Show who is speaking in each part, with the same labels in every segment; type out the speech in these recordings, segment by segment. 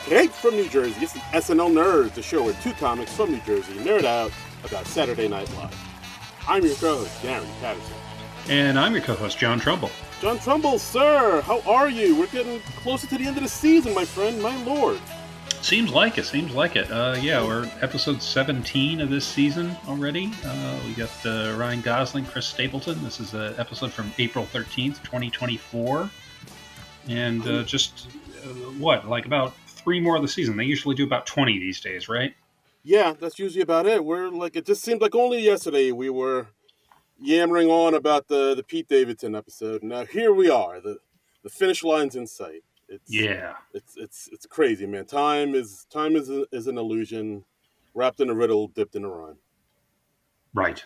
Speaker 1: Hey, from New Jersey, it's the SNL Nerds, the show where two comics from New Jersey nerd out about Saturday Night Live. I'm your co-host, Gary Patterson.
Speaker 2: And I'm your co-host, John Trumbull.
Speaker 1: John Trumbull, sir, how are you? We're getting closer to the end of the season, my friend, my lord.
Speaker 2: Seems like it. Yeah, we're episode 17 of this season already. We got Ryan Gosling, Chris Stapleton. This is an episode from April 13th, 2024. And like about 3 more of the season. They usually do about 20 these days, right?
Speaker 1: Yeah, that's usually about it. It just seemed like only yesterday we were yammering on about the Pete Davidson episode. Now here we are. The finish line's in sight. It's crazy, man. Time is an illusion, wrapped in a riddle, dipped in a rhyme.
Speaker 2: Right.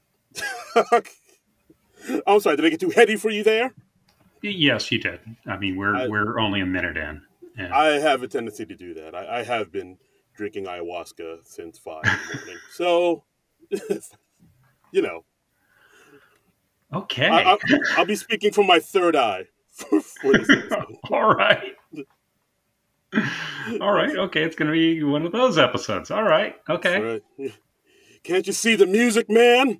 Speaker 1: I'm sorry. Did I get too heady for you there?
Speaker 2: Yes, you did. I mean, we're only a minute in.
Speaker 1: And I have a tendency to do that. I have been drinking ayahuasca since 5 in the morning, so you know.
Speaker 2: Okay.
Speaker 1: I'll be speaking from my third eye for this episode.
Speaker 2: All right. Okay, it's going to be one of those episodes. All right. Okay.
Speaker 1: Right. Can't you see the music, man?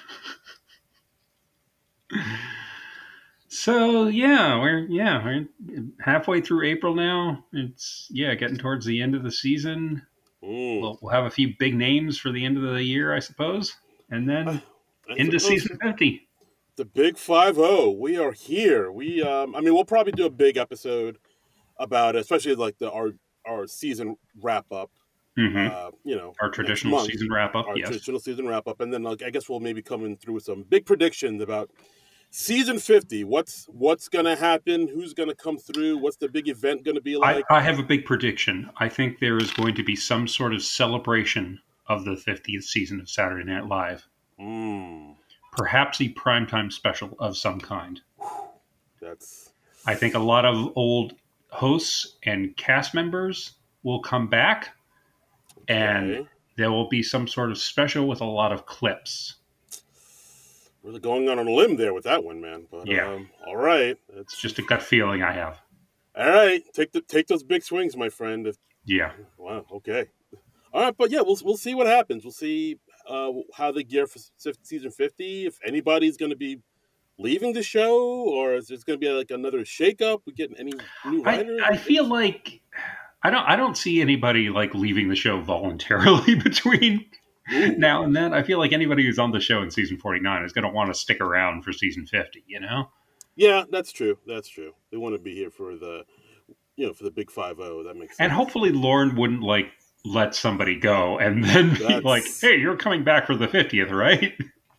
Speaker 2: So we're halfway through April now. It's getting towards the end of the season. We'll have a few big names for the end of the year, I suppose, and then into season 50.
Speaker 1: The Big 5-0. We are here. We'll probably do a big episode about it, especially like our season wrap up.
Speaker 2: Mm-hmm.
Speaker 1: Our
Speaker 2: traditional season wrap up.
Speaker 1: Traditional season wrap up, and then I guess we'll maybe come in through with some big predictions about season 50. What's going to happen? Who's going to come through? What's the big event going to be like?
Speaker 2: I have a big prediction. I think there is going to be some sort of celebration of the 50th season of Saturday Night Live. Perhaps a primetime special of some kind. I think a lot of old hosts and cast members will come back, and there will be some sort of special with a lot of clips.
Speaker 1: Really going on a limb there with that one, man. But, all right.
Speaker 2: It's just a gut feeling I have.
Speaker 1: All right. Take those big swings, my friend. Wow. Okay. All right. But we'll see what happens. We'll see how they gear for season 50. If anybody's going to be leaving the show, or is there going to be like another shakeup? We getting any new writers?
Speaker 2: I feel like I don't see anybody like leaving the show voluntarily between now and then. I feel like anybody who's on the show in season 49 is going to want to stick around for season 50, you know?
Speaker 1: Yeah, that's true. They want to be here for the big 5-0. That makes sense.
Speaker 2: And hopefully Lauren wouldn't like let somebody go and then be like, hey, you're coming back for the 50th, right?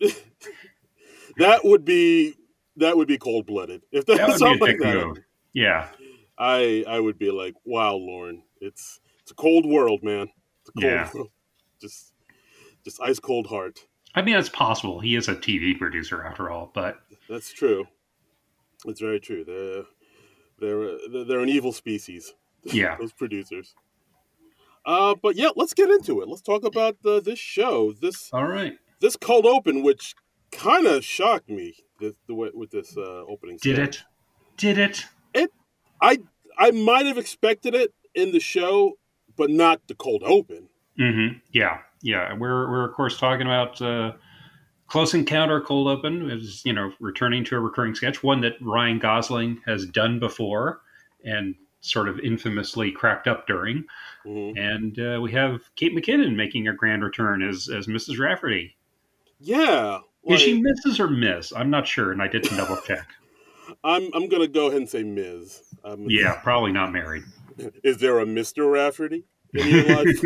Speaker 1: That would be cold-blooded. If that's something like that.
Speaker 2: Move. Yeah.
Speaker 1: I would be like, wow, Lauren, it's a cold world, man. It's a cold world. Just ice cold heart.
Speaker 2: I mean, it's possible. He is a TV producer after all, but
Speaker 1: that's true. It's very true. They're an evil species.
Speaker 2: Yeah,
Speaker 1: those producers. But let's get into it. Let's talk about this show.
Speaker 2: All right.
Speaker 1: This cold open, which kind of shocked me with this opening.
Speaker 2: Did it?
Speaker 1: I might have expected it in the show, but not the cold open.
Speaker 2: Mm-hmm. Yeah. We're of course talking about Close Encounter cold open. It was, returning to a recurring sketch, one that Ryan Gosling has done before and sort of infamously cracked up during. Mm-hmm. And we have Kate McKinnon making her grand return as Mrs. Rafferty.
Speaker 1: Yeah.
Speaker 2: Is she Mrs. or Miss? I'm not sure, and I didn't double check.
Speaker 1: I'm going to go ahead and say Ms.
Speaker 2: Probably not married.
Speaker 1: Is there a Mr. Rafferty in your life?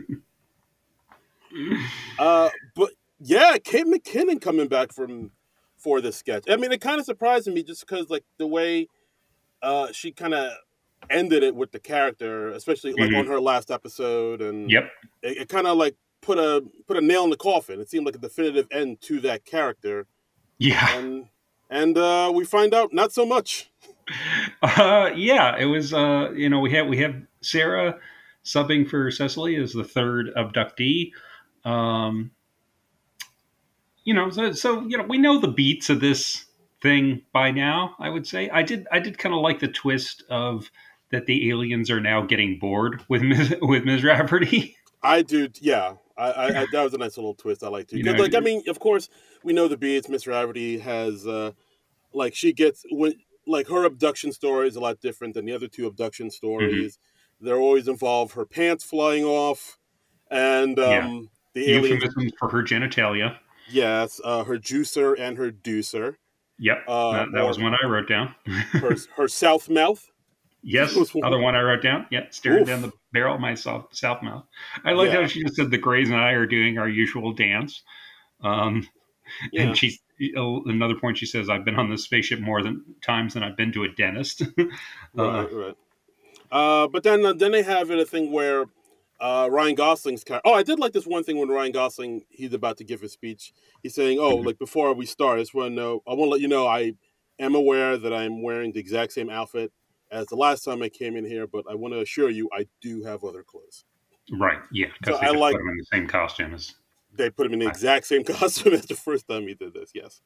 Speaker 1: But Kate McKinnon coming back for this sketch. I mean, it kind of surprised me just because like the way she kind of ended it with the character, especially like on her last episode, and it kind of like put a nail in the coffin. It seemed like a definitive end to that character.
Speaker 2: Yeah,
Speaker 1: and we find out not so much.
Speaker 2: It was we have Sarah subbing for Cecily as the third abductee. We know the beats of this thing by now. I would say I did kind of like the twist of that the aliens are now getting bored with Ms. Rafferty?
Speaker 1: I do, yeah. I that was a nice little twist I like too.
Speaker 2: You
Speaker 1: Because,
Speaker 2: know,
Speaker 1: like, I mean, of course, we know the beats. Miss Rafferty has, like, she gets when like her abduction story is a lot different than the other two abduction
Speaker 2: mhm,
Speaker 1: stories. They're always involve her pants flying off, and
Speaker 2: yeah,
Speaker 1: the aliens.
Speaker 2: euphemisms for her genitalia.
Speaker 1: Yes, her juicer and her deucer,
Speaker 2: Yep, that was
Speaker 1: or
Speaker 2: one I wrote down.
Speaker 1: her south mouth.
Speaker 2: Yes,
Speaker 1: Was one.
Speaker 2: other one I wrote down. Yep, staring down the
Speaker 1: Oof.
Speaker 2: barrel of my south mouth. I liked how
Speaker 1: Yeah.
Speaker 2: she just said the Greys and I are doing our usual dance. Um, and
Speaker 1: Yeah.
Speaker 2: she's another point. She says, "I've been on this spaceship more than times than I've been to a dentist." uh,
Speaker 1: Right. Right. But then they have it a thing where Ryan Gosling's character. Oh, I did like this one thing when Ryan Gosling he's about to give his speech. He's saying, "Oh,
Speaker 2: mhm,
Speaker 1: like before we start, I just want to know. I want to let you know I am aware that I'm wearing the exact same outfit as the last time I came in here, but I want to assure you I do have other clothes."
Speaker 2: right, yeah,
Speaker 1: So
Speaker 2: because they
Speaker 1: I
Speaker 2: just put
Speaker 1: like
Speaker 2: him in the same costume as.
Speaker 1: they put him in the
Speaker 2: I,
Speaker 1: exact same costume as the first time he did this. Yes,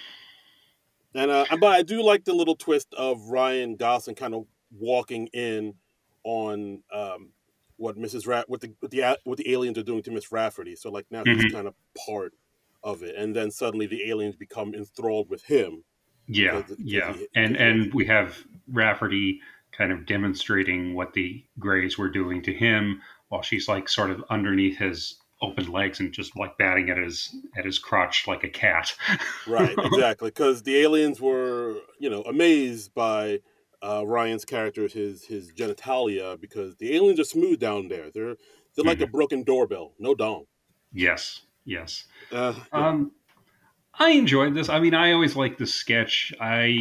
Speaker 1: and but I do like the little twist of Ryan Gosling kind of walking in on what what the aliens are doing to Miss Rafferty. So like now he's
Speaker 2: mhm,
Speaker 1: kind of part of it, and then suddenly the aliens become enthralled with him
Speaker 2: yeah, yeah, and
Speaker 1: because he has.
Speaker 2: we have Rafferty kind of demonstrating what the Greys were doing to him, while she's like sort of underneath his open legs and just like batting at his crotch like a cat.
Speaker 1: Right, exactly. Because the aliens were, amazed by Ryan's character, his genitalia, because the aliens are smooth down there. They're like a
Speaker 2: Mhm.
Speaker 1: broken doorbell, no dong.
Speaker 2: Yes, yes.
Speaker 1: Yeah,
Speaker 2: Um, I enjoyed this. I mean, I always liked the sketch.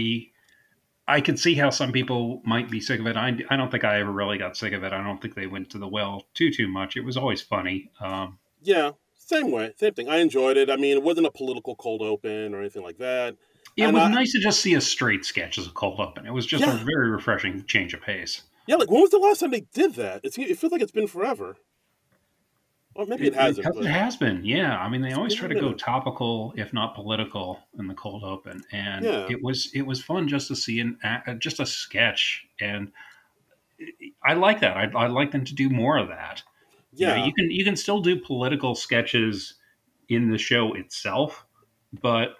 Speaker 2: I could see how some people might be sick of it. I don't think I ever really got sick of it. I don't think they went to the well too much. It was always funny.
Speaker 1: yeah, same way, same thing. I enjoyed it. I mean, it wasn't a political cold open or anything like that.
Speaker 2: It
Speaker 1: And
Speaker 2: was nice to just see a straight sketch as a cold open. It was just a
Speaker 1: yeah,
Speaker 2: very refreshing change of pace.
Speaker 1: yeah. Like when was the last time they did that? It feels like it's been forever. Or maybe it hasn't,
Speaker 2: It
Speaker 1: but
Speaker 2: has been, yeah. I mean, they
Speaker 1: it's
Speaker 2: always
Speaker 1: been a
Speaker 2: try to go
Speaker 1: minute.
Speaker 2: topical, if not political, in the cold open, and
Speaker 1: Yeah,
Speaker 2: it was fun just to see just a sketch, and I like that. I like them to do more of that. You know,
Speaker 1: yeah,
Speaker 2: you can still do political sketches in the show itself, but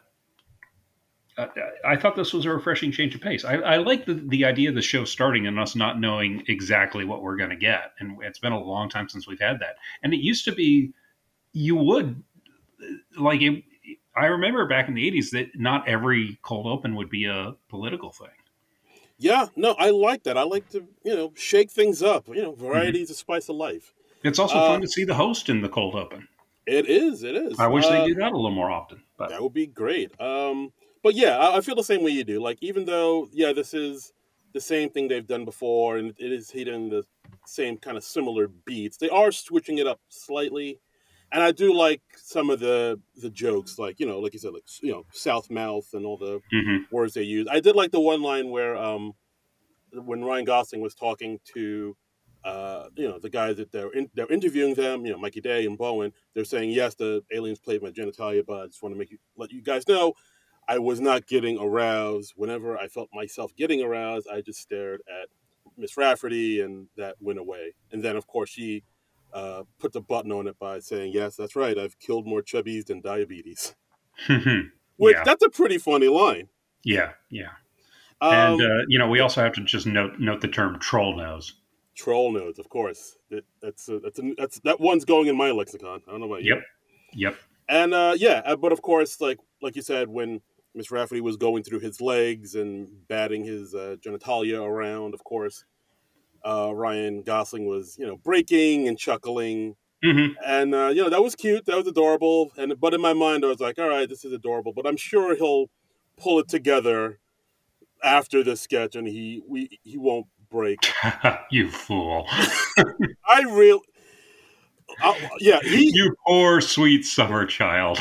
Speaker 2: I thought this was a refreshing change of pace. I like the idea of the show starting and us not knowing exactly what we're going to get, and it's been a long time since we've had that. And it used to be you would like it. I remember back in the '80s that not every cold open would be a political thing.
Speaker 1: yeah. No, I like that. I like to shake things up.
Speaker 2: Hmm.
Speaker 1: Variety is the spice of life.
Speaker 2: It's also
Speaker 1: Uh,
Speaker 2: fun to see the host in the cold open.
Speaker 1: it is. It
Speaker 2: I
Speaker 1: is.
Speaker 2: wish they do that a little more often, but
Speaker 1: That would be great. But yeah, I feel the same way you do. Like, even though, yeah, this is the same thing they've done before, and it is hitting the same kind of similar beats, they are switching it up slightly. And I do like some of the jokes, like like you said, like South Mouth and all the
Speaker 2: hmm.
Speaker 1: words they use. I did like the one line where when Ryan Gosling was talking to the guys that they're interviewing them, Mikey Day and Bowen, they're saying yes, the aliens played my genitalia, but I just want to let you guys know I was not getting aroused. Whenever I felt myself getting aroused, I just stared at Miss Rafferty, and that went away. And then, of course, she put the button on it by saying, "Yes, that's right. I've killed more chubbies than diabetes." Which
Speaker 2: Yeah,
Speaker 1: that's a pretty funny line.
Speaker 2: yeah, yeah. And
Speaker 1: Um,
Speaker 2: we
Speaker 1: yeah,
Speaker 2: also have to just note the term troll nose.
Speaker 1: troll nodes, of course. That one's going in my lexicon. I don't know about
Speaker 2: Yep,
Speaker 1: you.
Speaker 2: yep.
Speaker 1: And yeah, but of course, like you said, when Miss Rafferty was going through his legs and batting his genitalia around, of course, Ryan Gosling was breaking and chuckling,
Speaker 2: Hmm.
Speaker 1: and that was cute, that was adorable. And but in my mind, I was like, all right, this is adorable, but I'm sure he'll pull it together after this sketch, and he won't break.
Speaker 2: You fool!
Speaker 1: I really, yeah,
Speaker 2: You poor sweet summer child.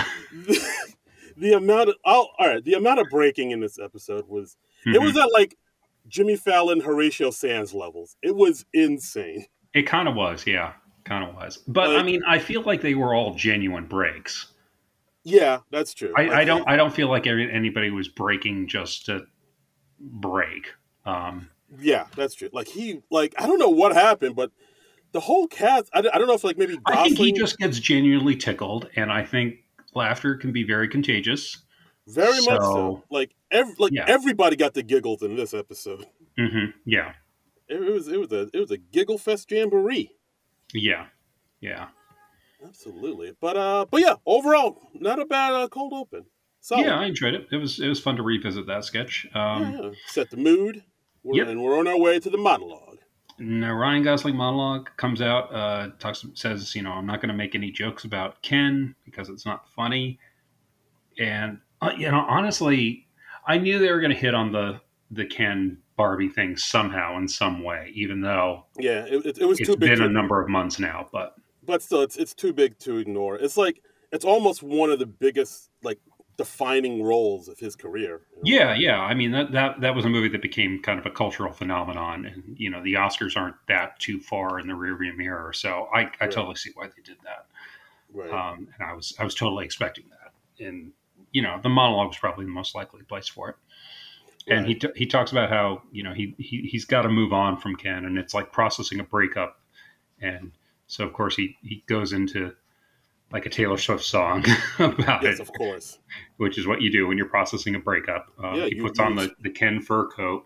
Speaker 1: the amount of all right, the amount of breaking in this episode was it was
Speaker 2: Hmm.
Speaker 1: at like Jimmy Fallon, Horatio Sands levels. It was insane.
Speaker 2: It kind of was, yeah, kind of was. But I
Speaker 1: Like,
Speaker 2: mean, I feel like they were all genuine breaks.
Speaker 1: yeah, that's true. Like,
Speaker 2: I don't feel like anybody was breaking just to break. Um,
Speaker 1: Yeah, that's true. Like I don't know what happened, but the whole cast. I don't know if like maybe
Speaker 2: I think he
Speaker 1: Gosling.
Speaker 2: just gets genuinely tickled, and I think laughter can be very contagious.
Speaker 1: Very much so.
Speaker 2: So yeah,
Speaker 1: Everybody got the giggles in this episode.
Speaker 2: yeah,
Speaker 1: It was a giggle fest jamboree.
Speaker 2: yeah, yeah.
Speaker 1: Absolutely. But yeah, overall, not a bad cold open. Solid.
Speaker 2: Yeah, I enjoyed it. It was fun to revisit that sketch.
Speaker 1: Yeah. Set the mood.
Speaker 2: Yep.
Speaker 1: And we're on our way to the monologue.
Speaker 2: Now, Ryan Gosling monologue comes out, says, I'm not going to make any jokes about Ken because it's not funny. And, honestly, I knew they were going to hit on the Ken Barbie thing somehow in some way, even though
Speaker 1: it was too
Speaker 2: it's
Speaker 1: big
Speaker 2: been a number of months now.
Speaker 1: But still, it's too big to ignore. It's like, it's almost one of the biggest, like, defining roles of his career.
Speaker 2: Yeah. I mean, that was a movie that became kind of a cultural phenomenon, and the Oscars aren't that too far in the rearview mirror, so I totally see why they did that.
Speaker 1: Right.
Speaker 2: And I was totally expecting that, and the monologue was probably the most likely place for it. Right. And he talks about how he's got to move on from Ken, and it's like processing a breakup, and so of course he goes into like a Taylor Swift song about it.
Speaker 1: Yes, of course.
Speaker 2: Which is what you do when you're processing a breakup. He puts on the Ken fur coat.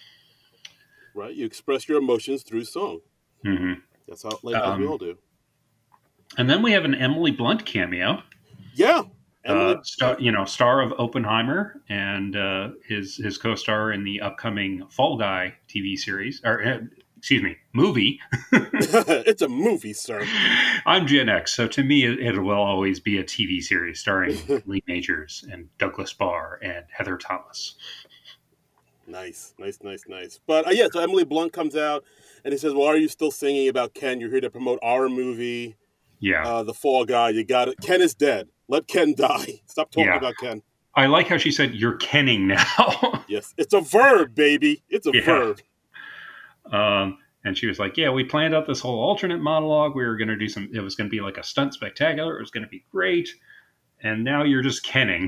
Speaker 1: Right. You express your emotions through song.
Speaker 2: Mm-hmm.
Speaker 1: That's how we all do.
Speaker 2: And then we have an Emily Blunt cameo.
Speaker 1: Yeah.
Speaker 2: Star of Oppenheimer and his co-star in the upcoming Fall Guy TV series, or movie.
Speaker 1: It's a movie, sir.
Speaker 2: I'm Gen X, so to me, it will always be a TV series starring Lee Majors and Douglas Barr and Heather Thomas.
Speaker 1: Nice. But so Emily Blunt comes out and he says, "Well, are you still singing about Ken? You're here to promote our movie.
Speaker 2: Yeah.
Speaker 1: The Fall Guy. You got it. Ken is dead. Let Ken die. Stop talking about Ken."
Speaker 2: I like how she said, "You're Kenning now."
Speaker 1: Yes, it's a verb, baby. It's a verb.
Speaker 2: And she was like, "Yeah, we planned out this whole alternate monologue. We were going to do it was going to be like a stunt spectacular. It was going to be great. And now you're just Kenning."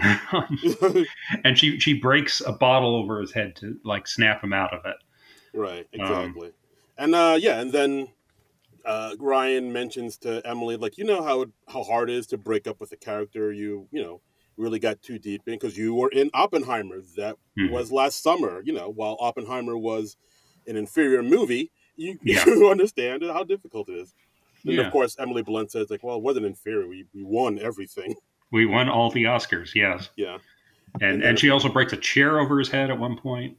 Speaker 2: And she breaks a bottle over his head to like snap him out of it.
Speaker 1: Right, exactly. And then Ryan mentions to Emily, like, how hard it is to break up with a character you really got too deep in, because you were in Oppenheimer. That was last summer, while Oppenheimer was an inferior movie. You understand how difficult it is. And of course, Emily Blunt says, like, well, it wasn't inferior. We won everything.
Speaker 2: We won all the Oscars, yes.
Speaker 1: Yeah.
Speaker 2: And she also breaks a chair over his head at one point.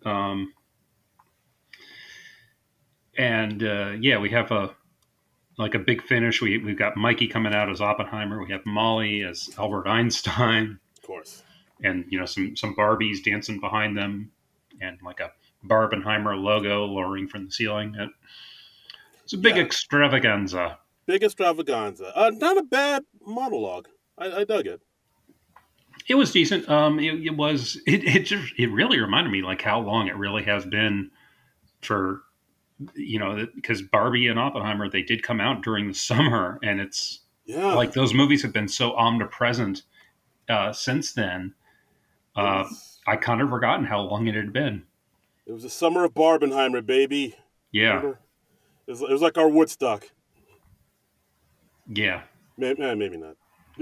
Speaker 2: We have a big finish. We've got Mikey coming out as Oppenheimer. We have Molly as Albert Einstein.
Speaker 1: Of course.
Speaker 2: And, some Barbies dancing behind them, and like a Barbenheimer logo lowering from the ceiling. It's a big extravaganza.
Speaker 1: Big extravaganza. Not a bad monologue. I dug it.
Speaker 2: It was decent. It really reminded me like how long it really has been for, because Barbie and Oppenheimer, they did come out during the summer, and it's like those movies have been so omnipresent since then. I kind of forgotten how long it had been.
Speaker 1: It was the summer of Barbenheimer, baby.
Speaker 2: Yeah.
Speaker 1: Remember? It was like our Woodstock.
Speaker 2: Yeah.
Speaker 1: Maybe not.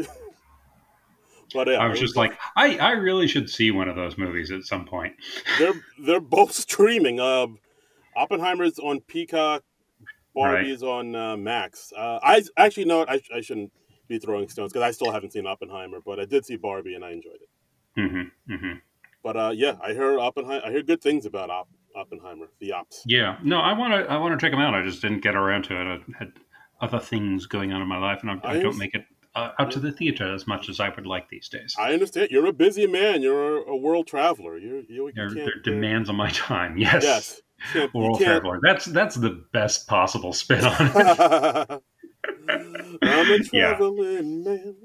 Speaker 1: But
Speaker 2: I was just like, I really should see one of those movies at some point.
Speaker 1: They're both streaming. Oppenheimer's on Peacock. Barbie's on Max. I actually know I shouldn't be throwing stones because I still haven't seen Oppenheimer, but I did see Barbie and I enjoyed it.
Speaker 2: Mm-hmm. Mm-hmm.
Speaker 1: But I heard Oppenheimer. I heard good things about Oppenheimer. The Ops.
Speaker 2: Yeah. No, I want to check them out. I just didn't get around to it. I had other things going on in my life, and I don't make it out to the theater as much as I would like these days.
Speaker 1: I understand. You're a busy man. You're a world traveler.
Speaker 2: There are demands on my time. Yes. World traveler. That's the best possible spin on it.
Speaker 1: I'm a traveling man.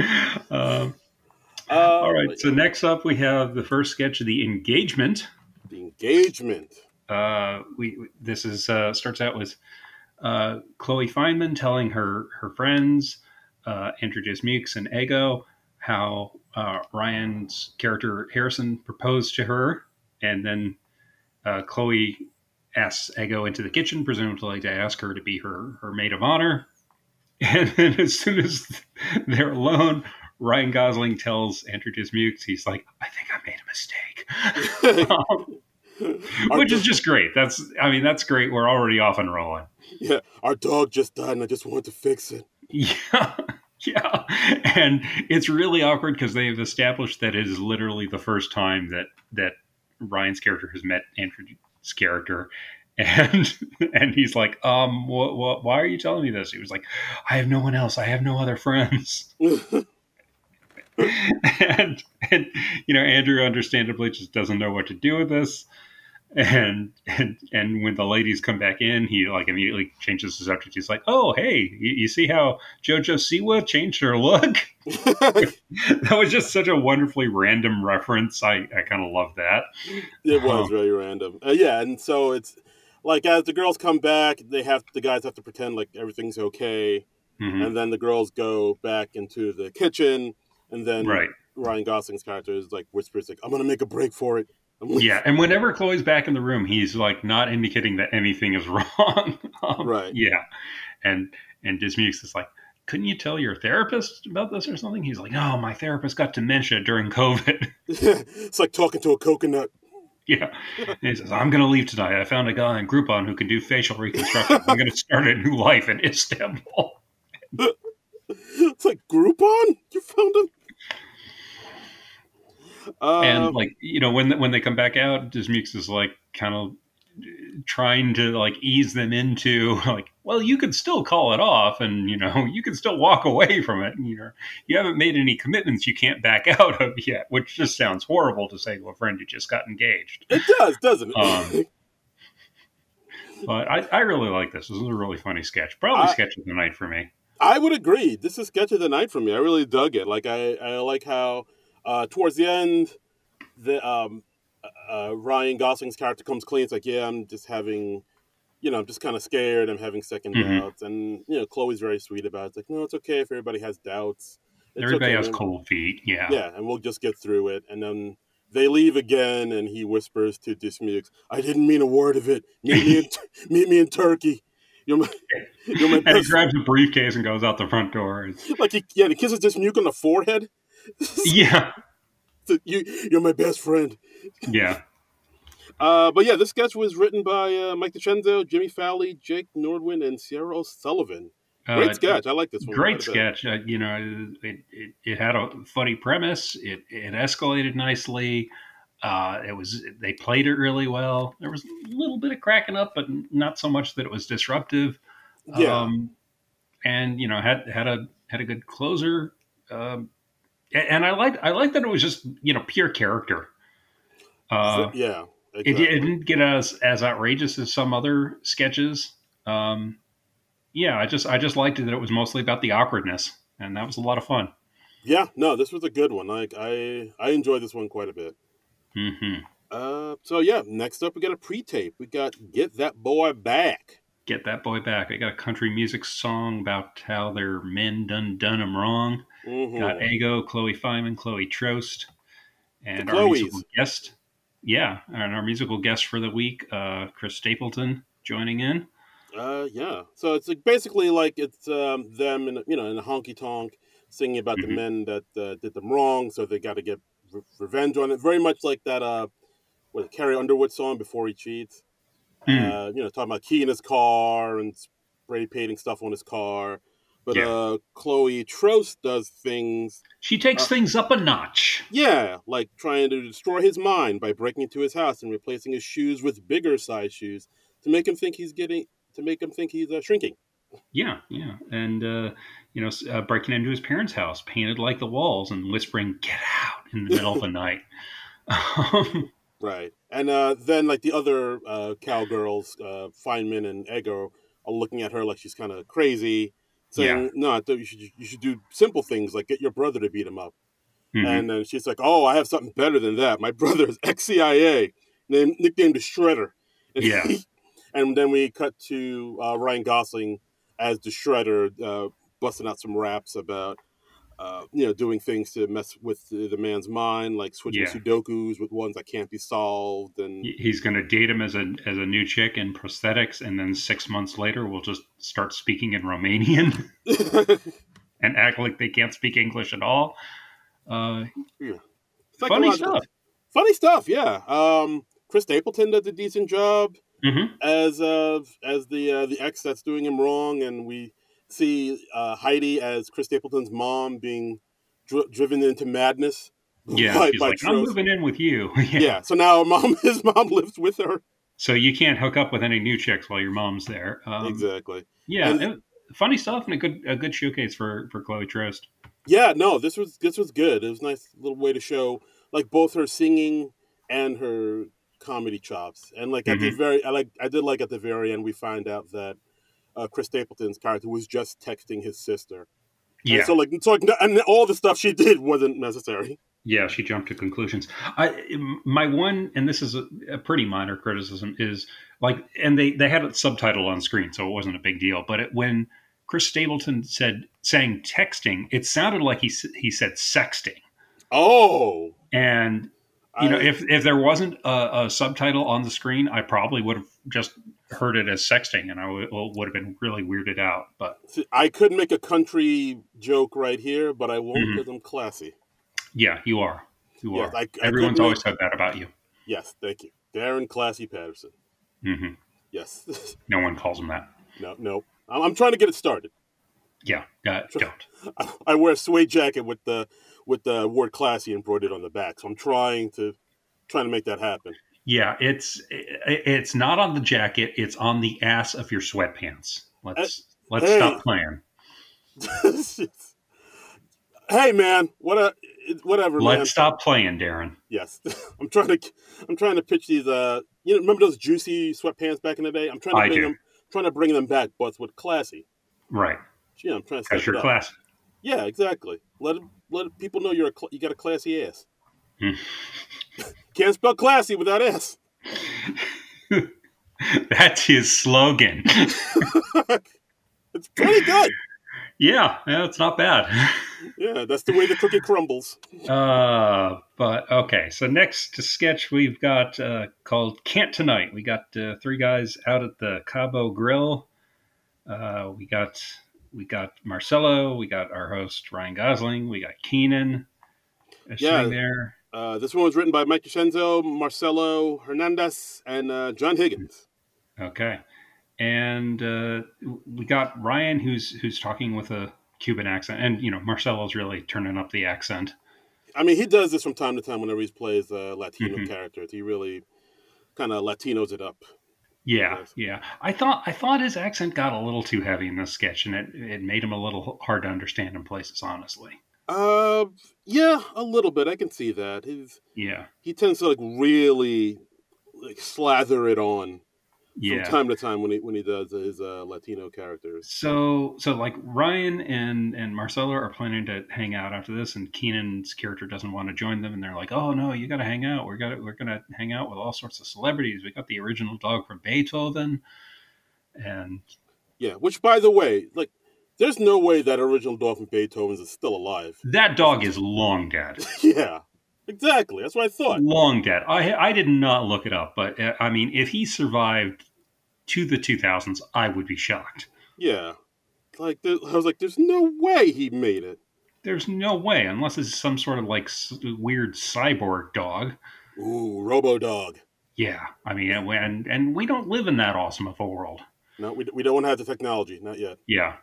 Speaker 2: All right. So next up, we have the first sketch of The Engagement.
Speaker 1: The Engagement.
Speaker 2: This is starts out with Chloe Feynman telling her friends, Andrew Dismukes and Ego, how Ryan's character Harrison proposed to her, and then Chloe asks Ego into the kitchen, presumably to ask her to be her maid of honor. And then as soon as they're alone, Ryan Gosling tells Andrew Dismukes, he's like, I think I made a mistake. Which is just great. That's great. We're already off and rolling.
Speaker 1: Yeah, our dog just died and I just wanted to fix it.
Speaker 2: Yeah. Yeah. And it's really awkward because they've established that it is literally the first time that Ryan's character has met Andrew's character. And he's like, why are you telling me this? He was like, I have no one else. I have no other friends. and Andrew understandably just doesn't know what to do with this. And when the ladies come back in, he like immediately changes the subject. He's like, "Oh, hey, you see how JoJo Siwa changed her look?" That was just such a wonderfully random reference. I kind of love that.
Speaker 1: It was really random. Yeah, and so it's like as the girls come back, the guys have to pretend like everything's okay, and then the girls go back into the kitchen, and then Ryan Gosling's character is like whispers like, "I'm gonna make a break for it."
Speaker 2: Yeah, and whenever Chloe's back in the room, he's like not indicating that anything is wrong.
Speaker 1: Right.
Speaker 2: Yeah, and Dismukes is like, couldn't you tell your therapist about this or something? He's like, no, my therapist got dementia during COVID.
Speaker 1: It's like talking to a coconut.
Speaker 2: Yeah. And he says, I'm going to leave tonight. I found a guy in Groupon who can do facial reconstruction. I'm going to start a new life in Istanbul.
Speaker 1: It's like, Groupon? You found him?
Speaker 2: And like, when they come back out, Dismukes is like kind of trying to like ease them into like, well, you can still call it off, and you can still walk away from it. And, you haven't made any commitments you can't back out of yet, which just sounds horrible to say to a friend who just got engaged.
Speaker 1: It does, doesn't it?
Speaker 2: But I really like this. This is a really funny sketch. Probably sketch of the night for me.
Speaker 1: I would agree. This is sketch of the night for me. I really dug it. Like I like how towards the end, the Ryan Gosling's character comes clean. It's like, yeah, I'm just having, I'm just kind of scared. I'm having second doubts. And, Chloe's very sweet about it. It's like, no, it's okay if everybody has doubts.
Speaker 2: Everybody has cold feet. Yeah.
Speaker 1: Yeah. And we'll just get through it. And then they leave again. And he whispers to Dismukes, I didn't mean a word of it. Meet me in Turkey. You're my
Speaker 2: and he grabs a briefcase and goes out the front door.
Speaker 1: Like, he kisses Dismukes on the forehead.
Speaker 2: Yeah.
Speaker 1: You're my best friend.
Speaker 2: Yeah.
Speaker 1: But yeah, this sketch was written by Mike DiCenzo, Jimmy Fowley, Jake Nordwin, and Sierra O'Sullivan. Great sketch. I like this one.
Speaker 2: Great sketch. It had a funny premise. It escalated nicely. They played it really well. There was a little bit of cracking up, but not so much that it was disruptive.
Speaker 1: Yeah.
Speaker 2: And had a good closer. And I like that it was just pure character.
Speaker 1: Yeah, exactly.
Speaker 2: It didn't get as outrageous as some other sketches. Yeah, I just liked it that it was mostly about the awkwardness, and that was a lot of fun.
Speaker 1: Yeah, no, this was a good one. Like I enjoyed this one quite a bit. So yeah, next up we got a pre-tape. We got Get That Boy Back.
Speaker 2: Get That Boy Back. I got a country music song about how their men done them wrong. Got Ego, Chloe Fineman, Chloe Trost, and our musical guest. Yeah, and our musical guest for the week, Chris Stapleton, joining in.
Speaker 1: Yeah. So it's basically like it's them in a honky tonk singing about the men that did them wrong, so they got to get revenge on it. Very much like that Carrie Underwood song, Before He Cheats. Talking about keying his car and spray painting stuff on his car. But Chloe Trost does things.
Speaker 2: She takes things up a notch.
Speaker 1: Yeah, like trying to destroy his mind by breaking into his house and replacing his shoes with bigger size shoes to make him think he's shrinking.
Speaker 2: Yeah, and breaking into his parents' house, painted like the walls, and whispering "Get out" in the middle of the night.
Speaker 1: Right, and then like the other cowgirls, Feynman and Ego, are looking at her like she's kind of crazy. Saying, no, I thought you should do simple things like get your brother to beat him up. And then she's like, oh, I have something better than that. My brother is ex-CIA, nicknamed the Shredder.
Speaker 2: Yeah.
Speaker 1: And then we cut to Ryan Gosling as the Shredder, busting out some raps about doing things to mess with the man's mind, like switching
Speaker 2: Yeah.
Speaker 1: Sudokus with ones that can't be solved, and
Speaker 2: He's going to date him as a new chick in prosthetics, and then 6 months later, we'll just start speaking in Romanian and act like they can't speak English at all.
Speaker 1: yeah,
Speaker 2: Funny stuff.
Speaker 1: Funny stuff, yeah. Chris Stapleton does a decent job
Speaker 2: Mm-hmm.
Speaker 1: as the ex that's doing him wrong, and we see Heidi as Chris Stapleton's mom being driven into madness.
Speaker 2: Yeah, she's
Speaker 1: by
Speaker 2: like, I'm moving in with you.
Speaker 1: Yeah, so now his mom lives with her.
Speaker 2: So you can't hook up with any new chicks while your mom's there.
Speaker 1: Exactly.
Speaker 2: Yeah, funny stuff and a good showcase for Chloe Trost.
Speaker 1: Yeah, no, this was good. It was a nice little way to show like both her singing and her comedy chops. And like at the very, I did like at the very end, we find out that Chris Stapleton's character was just texting his sister.
Speaker 2: Yeah.
Speaker 1: And and all the stuff she did wasn't necessary.
Speaker 2: Yeah, she jumped to conclusions. My one, and this is a pretty minor criticism, is like, and they had it subtitled on screen, so it wasn't a big deal. But when Chris Stapleton saying texting, it sounded like he said sexting.
Speaker 1: Oh,
Speaker 2: and if there wasn't a subtitle on the screen, I probably would have just heard it as sexting, and I would have been really weirded out. But
Speaker 1: see, I could make a country joke right here, but I won't because I'm classy.
Speaker 2: Yeah, you are. You
Speaker 1: yes,
Speaker 2: are. Everyone's always said that about you.
Speaker 1: Yes, thank you. Darren Classy Patterson.
Speaker 2: Mm-hmm.
Speaker 1: Yes.
Speaker 2: No one calls him that.
Speaker 1: No. I'm trying to get it started.
Speaker 2: Yeah, don't.
Speaker 1: I wear a suede jacket with the word classy embroidered on the back, so I'm trying to make that happen.
Speaker 2: Yeah, it's not on the jacket, it's on the ass of your sweatpants. Let's stop playing.
Speaker 1: Hey man, whatever.
Speaker 2: Let's stop playing, Darren.
Speaker 1: Yes, I'm trying to pitch these. Remember those juicy sweatpants back in the day? I'm trying to bring them back, but with classy.
Speaker 2: Right.
Speaker 1: Yeah, I'm trying to.
Speaker 2: Because you're classy.
Speaker 1: Yeah, exactly. Let people know you got a classy ass. Can't spell classy without ass.
Speaker 2: That's his slogan.
Speaker 1: It's pretty good.
Speaker 2: Yeah, it's not bad.
Speaker 1: Yeah, that's the way the cookie crumbles.
Speaker 2: But okay, so next sketch we've got called Can't Tonight. We got three guys out at the Cabo Grill. We got Marcelo. We got our host Ryan Gosling. We got Keenan sitting there.
Speaker 1: This one was written by Mike Crescenzo, Marcelo Hernandez, and John Higgins.
Speaker 2: Okay. And we got Ryan, who's talking with a Cuban accent, and Marcelo's really turning up the accent.
Speaker 1: I mean, he does this from time to time whenever he plays Latino characters. He really kind of Latinos it up.
Speaker 2: Yeah. I thought his accent got a little too heavy in this sketch, and it made him a little hard to understand in places, honestly.
Speaker 1: Yeah, a little bit. I can see that. He tends to really slather it on. From time to time when he does his Latino characters.
Speaker 2: So like Ryan and Marcelo are planning to hang out after this, and Keenan's character doesn't want to join them, and they're like, "Oh no, you got to hang out. We're gonna hang out with all sorts of celebrities. We got the original dog from Beethoven." And
Speaker 1: yeah, which by the way, there's no way that original dog from Beethoven is still alive.
Speaker 2: That dog is long dead.
Speaker 1: Yeah. Exactly. That's what I thought.
Speaker 2: Long dead. I did not look it up, but I mean, if he survived to the 2000s, I would be shocked.
Speaker 1: Yeah. I was like, there's no way he made it.
Speaker 2: There's no way, unless it's some sort of weird cyborg dog.
Speaker 1: Ooh, Robo Dog.
Speaker 2: Yeah. I mean, and we don't live in that awesome of a world.
Speaker 1: No, we don't have the technology. Not yet.
Speaker 2: Yeah.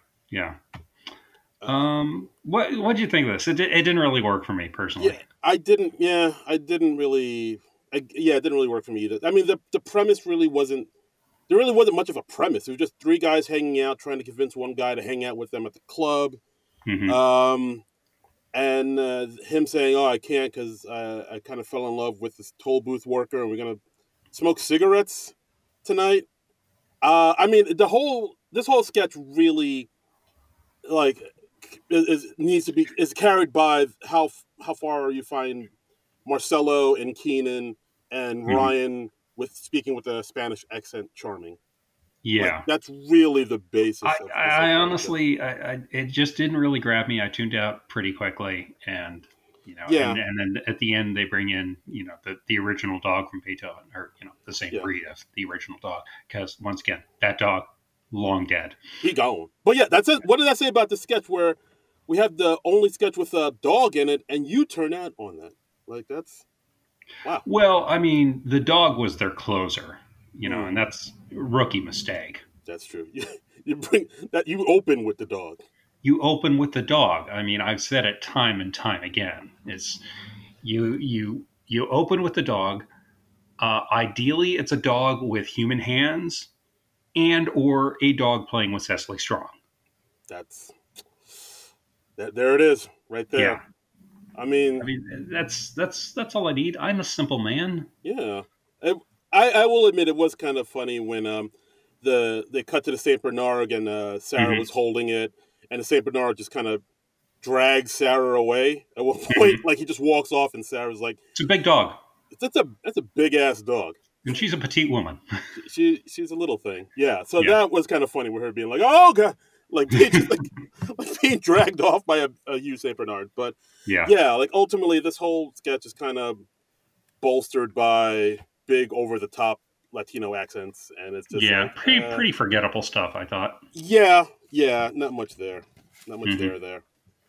Speaker 2: What did you think of this? It didn't really work for me personally.
Speaker 1: Yeah, it didn't really work for me either. I mean, the premise really wasn't. There really wasn't much of a premise. It was just three guys hanging out, trying to convince one guy to hang out with them at the club. Mm-hmm. And him saying, "Oh, I can't because I kind of fell in love with this toll booth worker, and we're gonna smoke cigarettes tonight." I mean, this whole sketch really is carried by how far you find Marcelo and Keenan and Ryan speaking with a Spanish accent charming. Like
Speaker 2: Yeah.
Speaker 1: that's really the basis of this whole
Speaker 2: I
Speaker 1: concept.
Speaker 2: honestly, it just didn't really grab me. I tuned out pretty quickly, and
Speaker 1: Yeah,
Speaker 2: and then at the end they bring in, the original dog from Beethoven, or the same
Speaker 1: yeah.
Speaker 2: breed of the original dog, because once again, that dog long dead.
Speaker 1: He gone. But yeah, that's it. What did I say about the sketch where we have the only sketch with a dog in it, and you turn out on that? Like that's wow.
Speaker 2: Well, I mean, the dog was their closer, and
Speaker 1: Mm,
Speaker 2: that's a rookie mistake.
Speaker 1: that's true. You bring that you open with the dog.
Speaker 2: You open with the dog. I mean, I've said it time and time again. It's you open with the dog. Ideally, it's a dog with human hands and or a dog playing with Cecily Strong.
Speaker 1: That's there it is right
Speaker 2: Yeah,
Speaker 1: there. I mean,
Speaker 2: I mean that's all I need. I'm a simple man.
Speaker 1: yeah. I will admit it was kind of funny when they cut to the Saint Bernard and Sarah
Speaker 2: Hmm.
Speaker 1: was holding it, and the Saint Bernard just kind of drags Sarah away at one point.
Speaker 2: Hmm.
Speaker 1: Like he just walks off, and Sarah's like,
Speaker 2: It's a big dog,
Speaker 1: that's a big ass dog.
Speaker 2: and she's a petite woman.
Speaker 1: She's a little thing. Yeah. So
Speaker 2: Yeah,
Speaker 1: that was kind of funny with her being like, oh god, like being just like being dragged off by a huge Saint Bernard. But
Speaker 2: yeah,
Speaker 1: yeah, like ultimately this whole sketch is kind of bolstered by big over the top Latino accents, and it's just
Speaker 2: yeah.
Speaker 1: like,
Speaker 2: Pretty forgettable stuff, I thought.
Speaker 1: yeah, not much there, not much
Speaker 2: Hmm.
Speaker 1: there.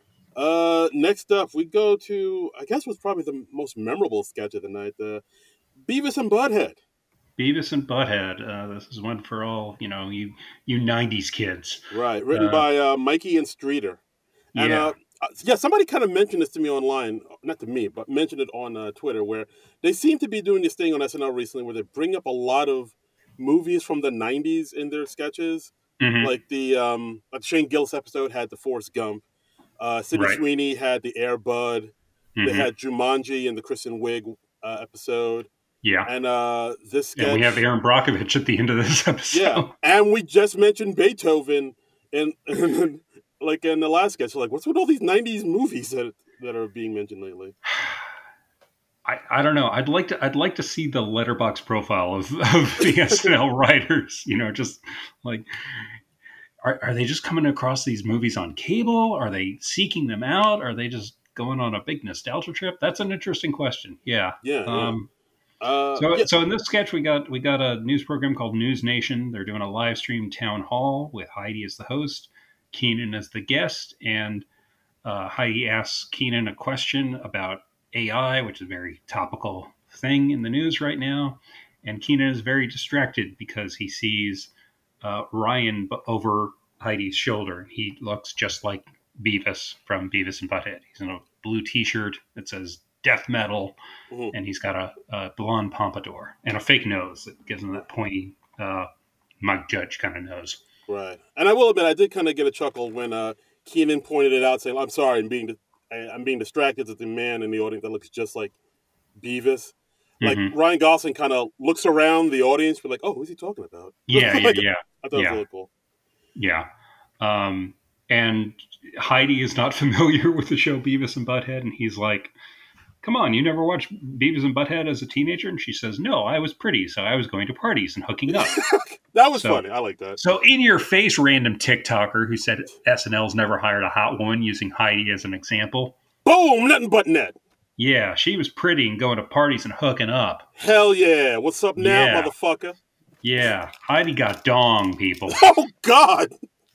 Speaker 1: Next up we go to I guess what's probably the most memorable sketch of the night, the Beavis and Butthead.
Speaker 2: Beavis and Butthead. This is one for all you '90s kids.
Speaker 1: Right, written
Speaker 2: Uh,
Speaker 1: by Mikey and Streeter. And
Speaker 2: yeah.
Speaker 1: yeah, somebody kind of mentioned this to me online, not to me, but mentioned it on Twitter, where they seem to be doing this thing on SNL recently where they bring up a lot of movies from the '90s in their sketches.
Speaker 2: Hmm.
Speaker 1: Like the Shane Gillis episode had the Forrest Gump. Sydney
Speaker 2: Right.
Speaker 1: Sweeney had the Air Bud. They
Speaker 2: Hmm.
Speaker 1: had Jumanji in the Kristen Wiig episode.
Speaker 2: Yeah.
Speaker 1: And this
Speaker 2: And we have
Speaker 1: sketch,
Speaker 2: Aaron Brockovich at the end of this
Speaker 1: yeah.
Speaker 2: episode.
Speaker 1: And we just mentioned Beethoven in like in the last sketch. So like, what's with all these '90s movies that are being mentioned lately?
Speaker 2: I don't know. I'd like to see the letterbox profile of the SNL writers. Just like are they just coming across these movies on cable? Are they seeking them out? Are they just going on a big nostalgia trip? That's an interesting question. Yeah.
Speaker 1: Yeah, yeah.
Speaker 2: Um, so
Speaker 1: Yeah,
Speaker 2: so in this sketch we got a news program called News Nation. They're doing a live stream town hall with Heidi as the host, Keenan as the guest, and Heidi asks Keenan a question about AI, which is a very topical thing in the news right now. And Keenan is very distracted because he sees Ryan over Heidi's shoulder. He looks just like Beavis from Beavis and Butthead. He's in a blue T-shirt that says "Death Metal,"
Speaker 1: mhm,
Speaker 2: and he's got a blonde pompadour and a fake nose that gives him that pointy Mike Judge kind of nose.
Speaker 1: right. And I will admit, I did kind of get a chuckle when Keenan pointed it out, saying, "I'm sorry, I'm being distracted at the man in the audience that looks just like Beavis." Like
Speaker 2: Hmm.
Speaker 1: Ryan Gosling kind of looks around the audience, but like, "Oh, who's he talking about?"
Speaker 2: Yeah, yeah,
Speaker 1: Like,
Speaker 2: yeah,
Speaker 1: I thought it was
Speaker 2: yeah,
Speaker 1: really cool.
Speaker 2: yeah. And Heidi is not familiar with the show Beavis and Butthead, and he's like, "Come on, you never watched Beavis and Butthead as a teenager?" And she says, "No, I was pretty, so I was going to parties and hooking up."
Speaker 1: That was
Speaker 2: So,
Speaker 1: funny. I like that.
Speaker 2: so in your face, random TikToker who said SNL's never hired a hot woman, using Heidi as an example.
Speaker 1: Boom, nothing but net.
Speaker 2: Yeah, she was pretty and going to parties and hooking up.
Speaker 1: Hell yeah. What's up now,
Speaker 2: Yeah,
Speaker 1: motherfucker?
Speaker 2: yeah. Heidi got dong, people.
Speaker 1: Oh God.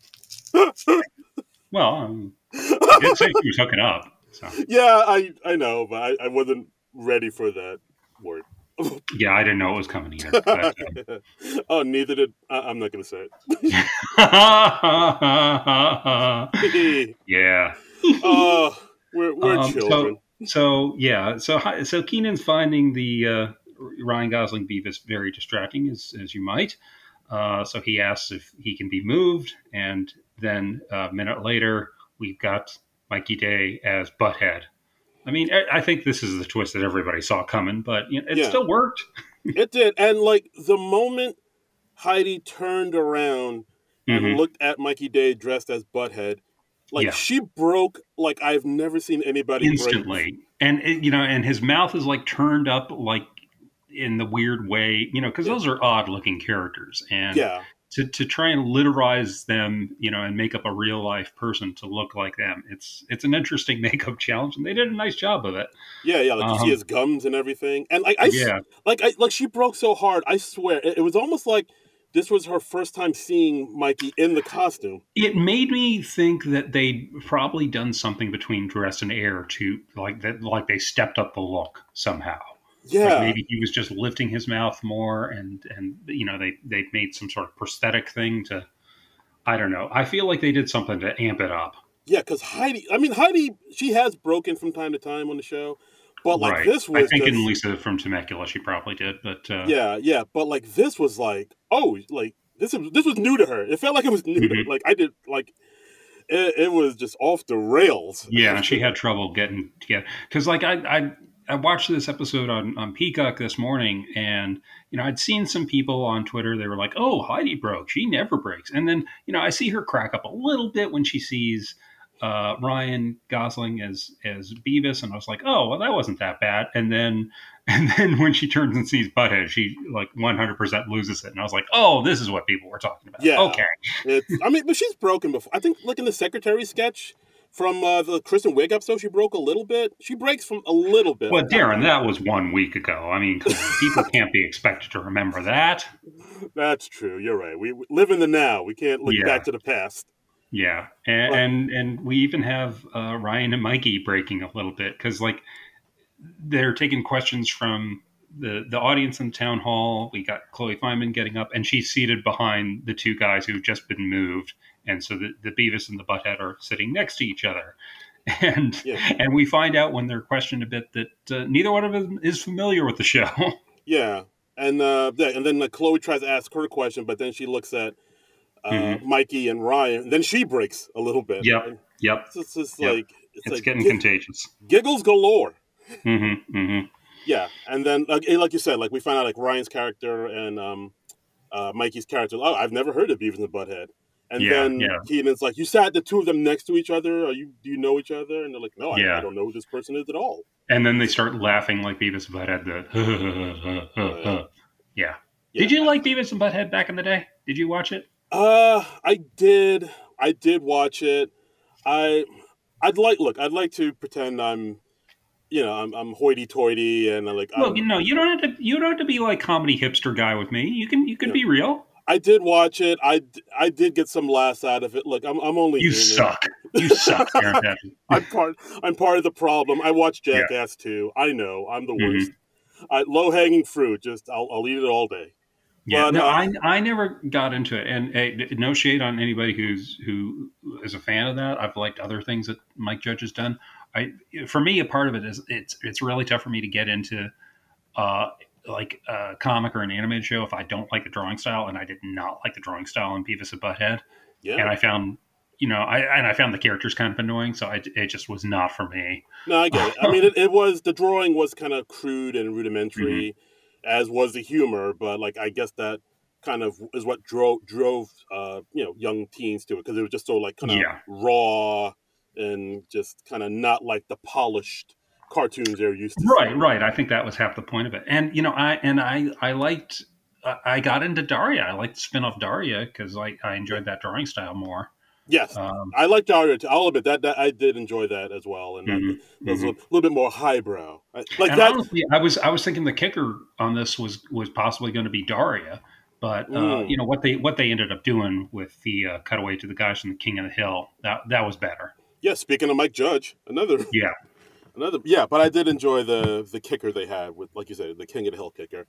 Speaker 2: Well, I didn't say she was hooking up. So
Speaker 1: Yeah, I know, but I wasn't ready for that word.
Speaker 2: yeah, I didn't know it was coming either. But,
Speaker 1: Oh, neither did I'm not gonna say it.
Speaker 2: yeah.
Speaker 1: We're children.
Speaker 2: So Keenan's finding the Ryan Gosling Beavis very distracting, as you might. So he asks if he can be moved, and then a minute later, we've got Mikey Day as Butthead. I mean, I think this is the twist that everybody saw coming, but it
Speaker 1: Yeah,
Speaker 2: still worked.
Speaker 1: it did. And like the moment Heidi turned around and
Speaker 2: Hmm.
Speaker 1: looked at Mikey Day dressed as Butthead, like
Speaker 2: Yeah,
Speaker 1: she broke like I've never seen anybody break.
Speaker 2: instantly, and and his mouth is like turned up, like in the weird way, because
Speaker 1: Yeah,
Speaker 2: those are odd looking characters, and
Speaker 1: yeah,
Speaker 2: to try and literize them, and make up a real life person to look like them. It's an interesting makeup challenge, and they did a nice job of it.
Speaker 1: Yeah. Like you see his gums and everything, and like she broke so hard. I swear, it was almost like this was her first time seeing Mikey in the costume.
Speaker 2: It made me think that they'd probably done something between Dress and Air to like that, like they stepped up the look somehow.
Speaker 1: Yeah,
Speaker 2: like maybe he was just lifting his mouth more, and they made some sort of prosthetic thing to. I don't know. I feel like they did something to amp it up.
Speaker 1: Yeah, because Heidi, she has broken from time to time on the show, but like
Speaker 2: right.
Speaker 1: this was.
Speaker 2: I think in Lisa from Temecula, she probably did, but
Speaker 1: yeah. But like this was like, like this was new to her. It felt like it was new to her. Like I did like. It was just off the rails.
Speaker 2: Yeah, she had trouble getting together because, like, I watched this episode on Peacock this morning, and I'd seen some people on Twitter. They were like, "Oh, Heidi broke. She never breaks." And then I see her crack up a little bit when she sees Ryan Gosling as Beavis, and I was like, "Oh, well, that wasn't that bad." And then when she turns and sees Butthead, she like 100% loses it. And I was like, "Oh, this is what people were talking about."
Speaker 1: Yeah,
Speaker 2: okay.
Speaker 1: But she's broken before. I think, like in the Secretary sketch from the Kristen Wiig episode, she broke a little bit. She breaks from a little bit.
Speaker 2: Well, Darren, that was 1 week ago. I mean, people can't be expected to remember that.
Speaker 1: That's true. You're right. We live in the now. We can't look back to the past.
Speaker 2: Yeah, and we even have Ryan and Mikey breaking a little bit because like they're taking questions from the audience in the town hall. We got Chloe Fineman getting up, and she's seated behind the two guys who've just been moved, and so the Beavis and the Butthead are sitting next to each other. And we find out when they're questioned a bit that neither one of them is familiar with the show.
Speaker 1: Yeah, and then Chloe tries to ask her question, but then she looks at Mikey and Ryan, and then she breaks a little bit.
Speaker 2: Yep.
Speaker 1: It's just like
Speaker 2: it's getting contagious.
Speaker 1: Giggles galore.
Speaker 2: Mm-hmm.
Speaker 1: Yeah, and then like you said, like we find out like Ryan's character and Mikey's character. Oh, I've never heard of Beavis and Butthead. And then Keenan's like, you sat the two of them next to each other. Do you know each other? And they're like, no, I don't know who this person is at all.
Speaker 2: And then they start laughing like Beavis and Butthead. Yeah. Did you like Beavis and Butthead back in the day? Did you watch it?
Speaker 1: I did watch it. I'd like to pretend I'm hoity-toity and like.
Speaker 2: Well, you don't have to be like comedy hipster guy with me. You can be real.
Speaker 1: I did watch it. I did get some laughs out of it. Look, I'm only.
Speaker 2: You suck. You suck, Aaron Patrick.
Speaker 1: I'm part of the problem. I watched Jackass too. I know I'm the worst. Low hanging fruit. Just I'll eat it all day.
Speaker 2: Yeah, but, I never got into it, and no shade on anybody who is a fan of that. I've liked other things that Mike Judge has done. For me, a part of it is it's really tough for me to get into like a comic or an animated show if I don't like the drawing style, and I did not like the drawing style in Beavis and Butthead. Yeah, and I found I found the characters kind of annoying, so it just was not for me.
Speaker 1: No, I get it. I mean, it was the drawing was kind of crude and rudimentary. As was the humor, but like I guess that kind of is what drove young teens to it because it was just so like kind of raw and just kind of not like the polished cartoons they're used to.
Speaker 2: Right. I think that was half the point of it. And I liked I got into Daria. I liked the spin-off Daria because I enjoyed that drawing style more.
Speaker 1: Yes, I like Daria too. I'll admit that I did enjoy that as well, and that was a little bit more highbrow.
Speaker 2: Honestly, I was thinking the kicker on this was possibly going to be Daria, but what they ended up doing with the cutaway to the guys from the King of the Hill that was better. Yeah,
Speaker 1: speaking of Mike Judge, another. But I did enjoy the kicker they had with, like you said, the King of the Hill kicker.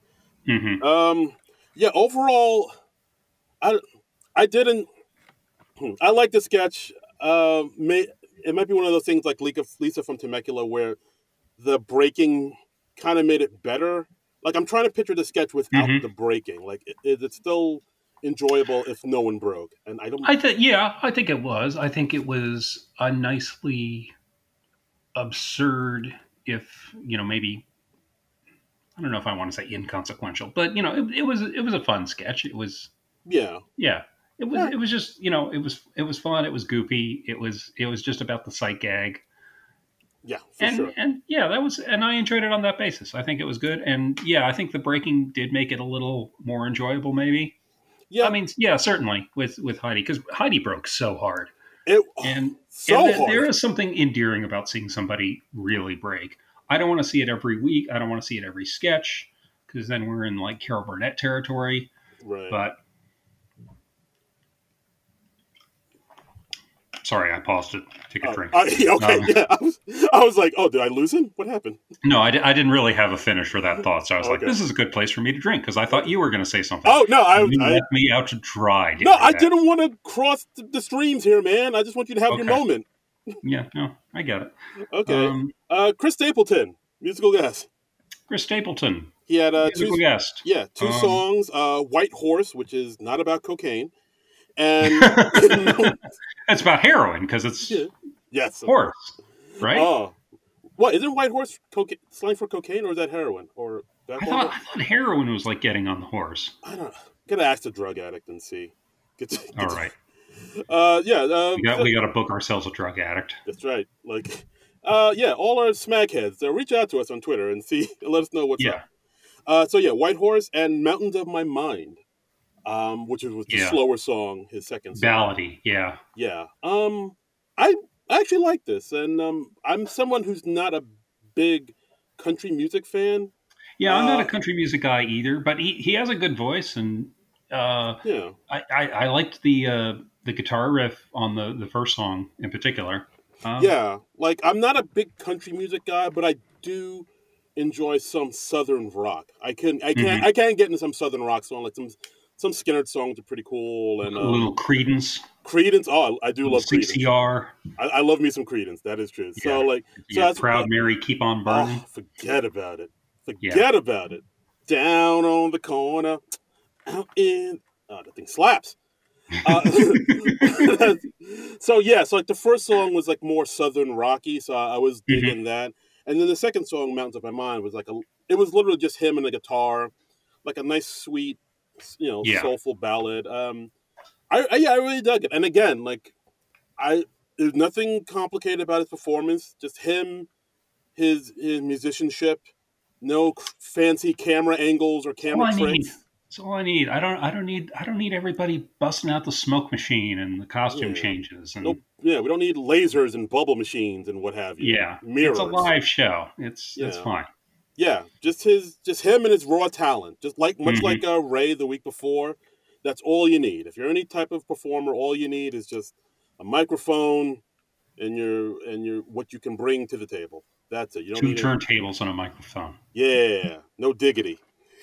Speaker 1: Overall, I didn't. I like the sketch. It might be one of those things like Lisa from Temecula where the breaking kind of made it better. Like I'm trying to picture the sketch without the breaking. Like it's still enjoyable if no one broke. And I think it was. I think it was a nicely absurd, if maybe. I don't know if I want to say inconsequential, but it was a fun sketch. It was. Yeah. It was just it was fun. It was goofy. It was just about the sight gag. Yeah, sure. And I enjoyed it on that basis. I think it was good, and I think the breaking did make it a little more enjoyable, maybe. Yeah,
Speaker 2: I mean, yeah, certainly with Heidi, because Heidi broke so hard.
Speaker 1: it
Speaker 2: And
Speaker 1: so
Speaker 2: there
Speaker 1: hard.
Speaker 2: is something endearing about seeing somebody really break. I don't want to see it every week. I don't want to see it every sketch because then we're in like Carol Burnett territory.
Speaker 1: Right.
Speaker 2: But sorry, I paused to take a drink.
Speaker 1: Okay, yeah. I was like, oh, did I lose him? What happened?
Speaker 2: No, I didn't really have a finish for that thought. So I was like,
Speaker 1: Okay.
Speaker 2: this is a good place for me to drink because I thought you were going to say something.
Speaker 1: Oh no,
Speaker 2: you left me out to dry.
Speaker 1: No, I didn't want to cross the streams here, man. I just want you to have your moment.
Speaker 2: Yeah, no, I get it.
Speaker 1: Okay. Chris Stapleton, musical guest.
Speaker 2: Chris Stapleton.
Speaker 1: He had
Speaker 2: musical guest.
Speaker 1: Yeah, two songs. White Horse, which is not about cocaine, and
Speaker 2: it's about heroin because it's
Speaker 1: yes,
Speaker 2: horse, right?
Speaker 1: Oh, what isn't White Horse slang for cocaine, or is that heroin? Or
Speaker 2: I thought heroin was like getting on the horse.
Speaker 1: I don't know. Gotta ask the drug addict and see.
Speaker 2: All right.
Speaker 1: We
Speaker 2: got to book ourselves a drug addict.
Speaker 1: That's right. Like, all our smackheads, reach out to us on Twitter and let us know what's up. White Horse and Mountains of My Mind, which was the slower song, his second song.
Speaker 2: Ballady, yeah.
Speaker 1: Yeah. I actually like this, and I'm someone who's not a big country music fan.
Speaker 2: Yeah, I'm not a country music guy either, but he has a good voice, and I liked the guitar riff on the first song in particular.
Speaker 1: I'm not a big country music guy, but I do enjoy some southern rock. I can get into some southern rock song, like some Skynyrd songs are pretty cool, and
Speaker 2: a little Creedence.
Speaker 1: Oh, I do love
Speaker 2: CCR.
Speaker 1: Creedence. I love me some Creedence. That is true.
Speaker 2: Yeah. Proud Mary, Keep on Burning.
Speaker 1: Oh, forget about it. Forget about it. Down on the corner, out in. Oh, that thing slaps. So the first song was like more southern rocky, so I was digging that, and then the second song, Mountains of My Mind, was it was literally just him and a guitar, like a nice, sweet, soulful ballad. I really dug it, and again, there's nothing complicated about his performance, just him, his musicianship, no fancy camera angles or camera tricks.
Speaker 2: That's all I need. I don't need everybody busting out the smoke machine and the costume changes. And
Speaker 1: we don't need lasers and bubble machines and what have you.
Speaker 2: Yeah,
Speaker 1: mirrors.
Speaker 2: It's a live show. It's fine.
Speaker 1: Yeah, just him and his raw talent. Just much like Ray the week before. That's all you need. If you're any type of performer, all you need is just a microphone and your what you can bring to the table. That's it. You don't need
Speaker 2: two turntables and a microphone.
Speaker 1: Yeah, no diggity.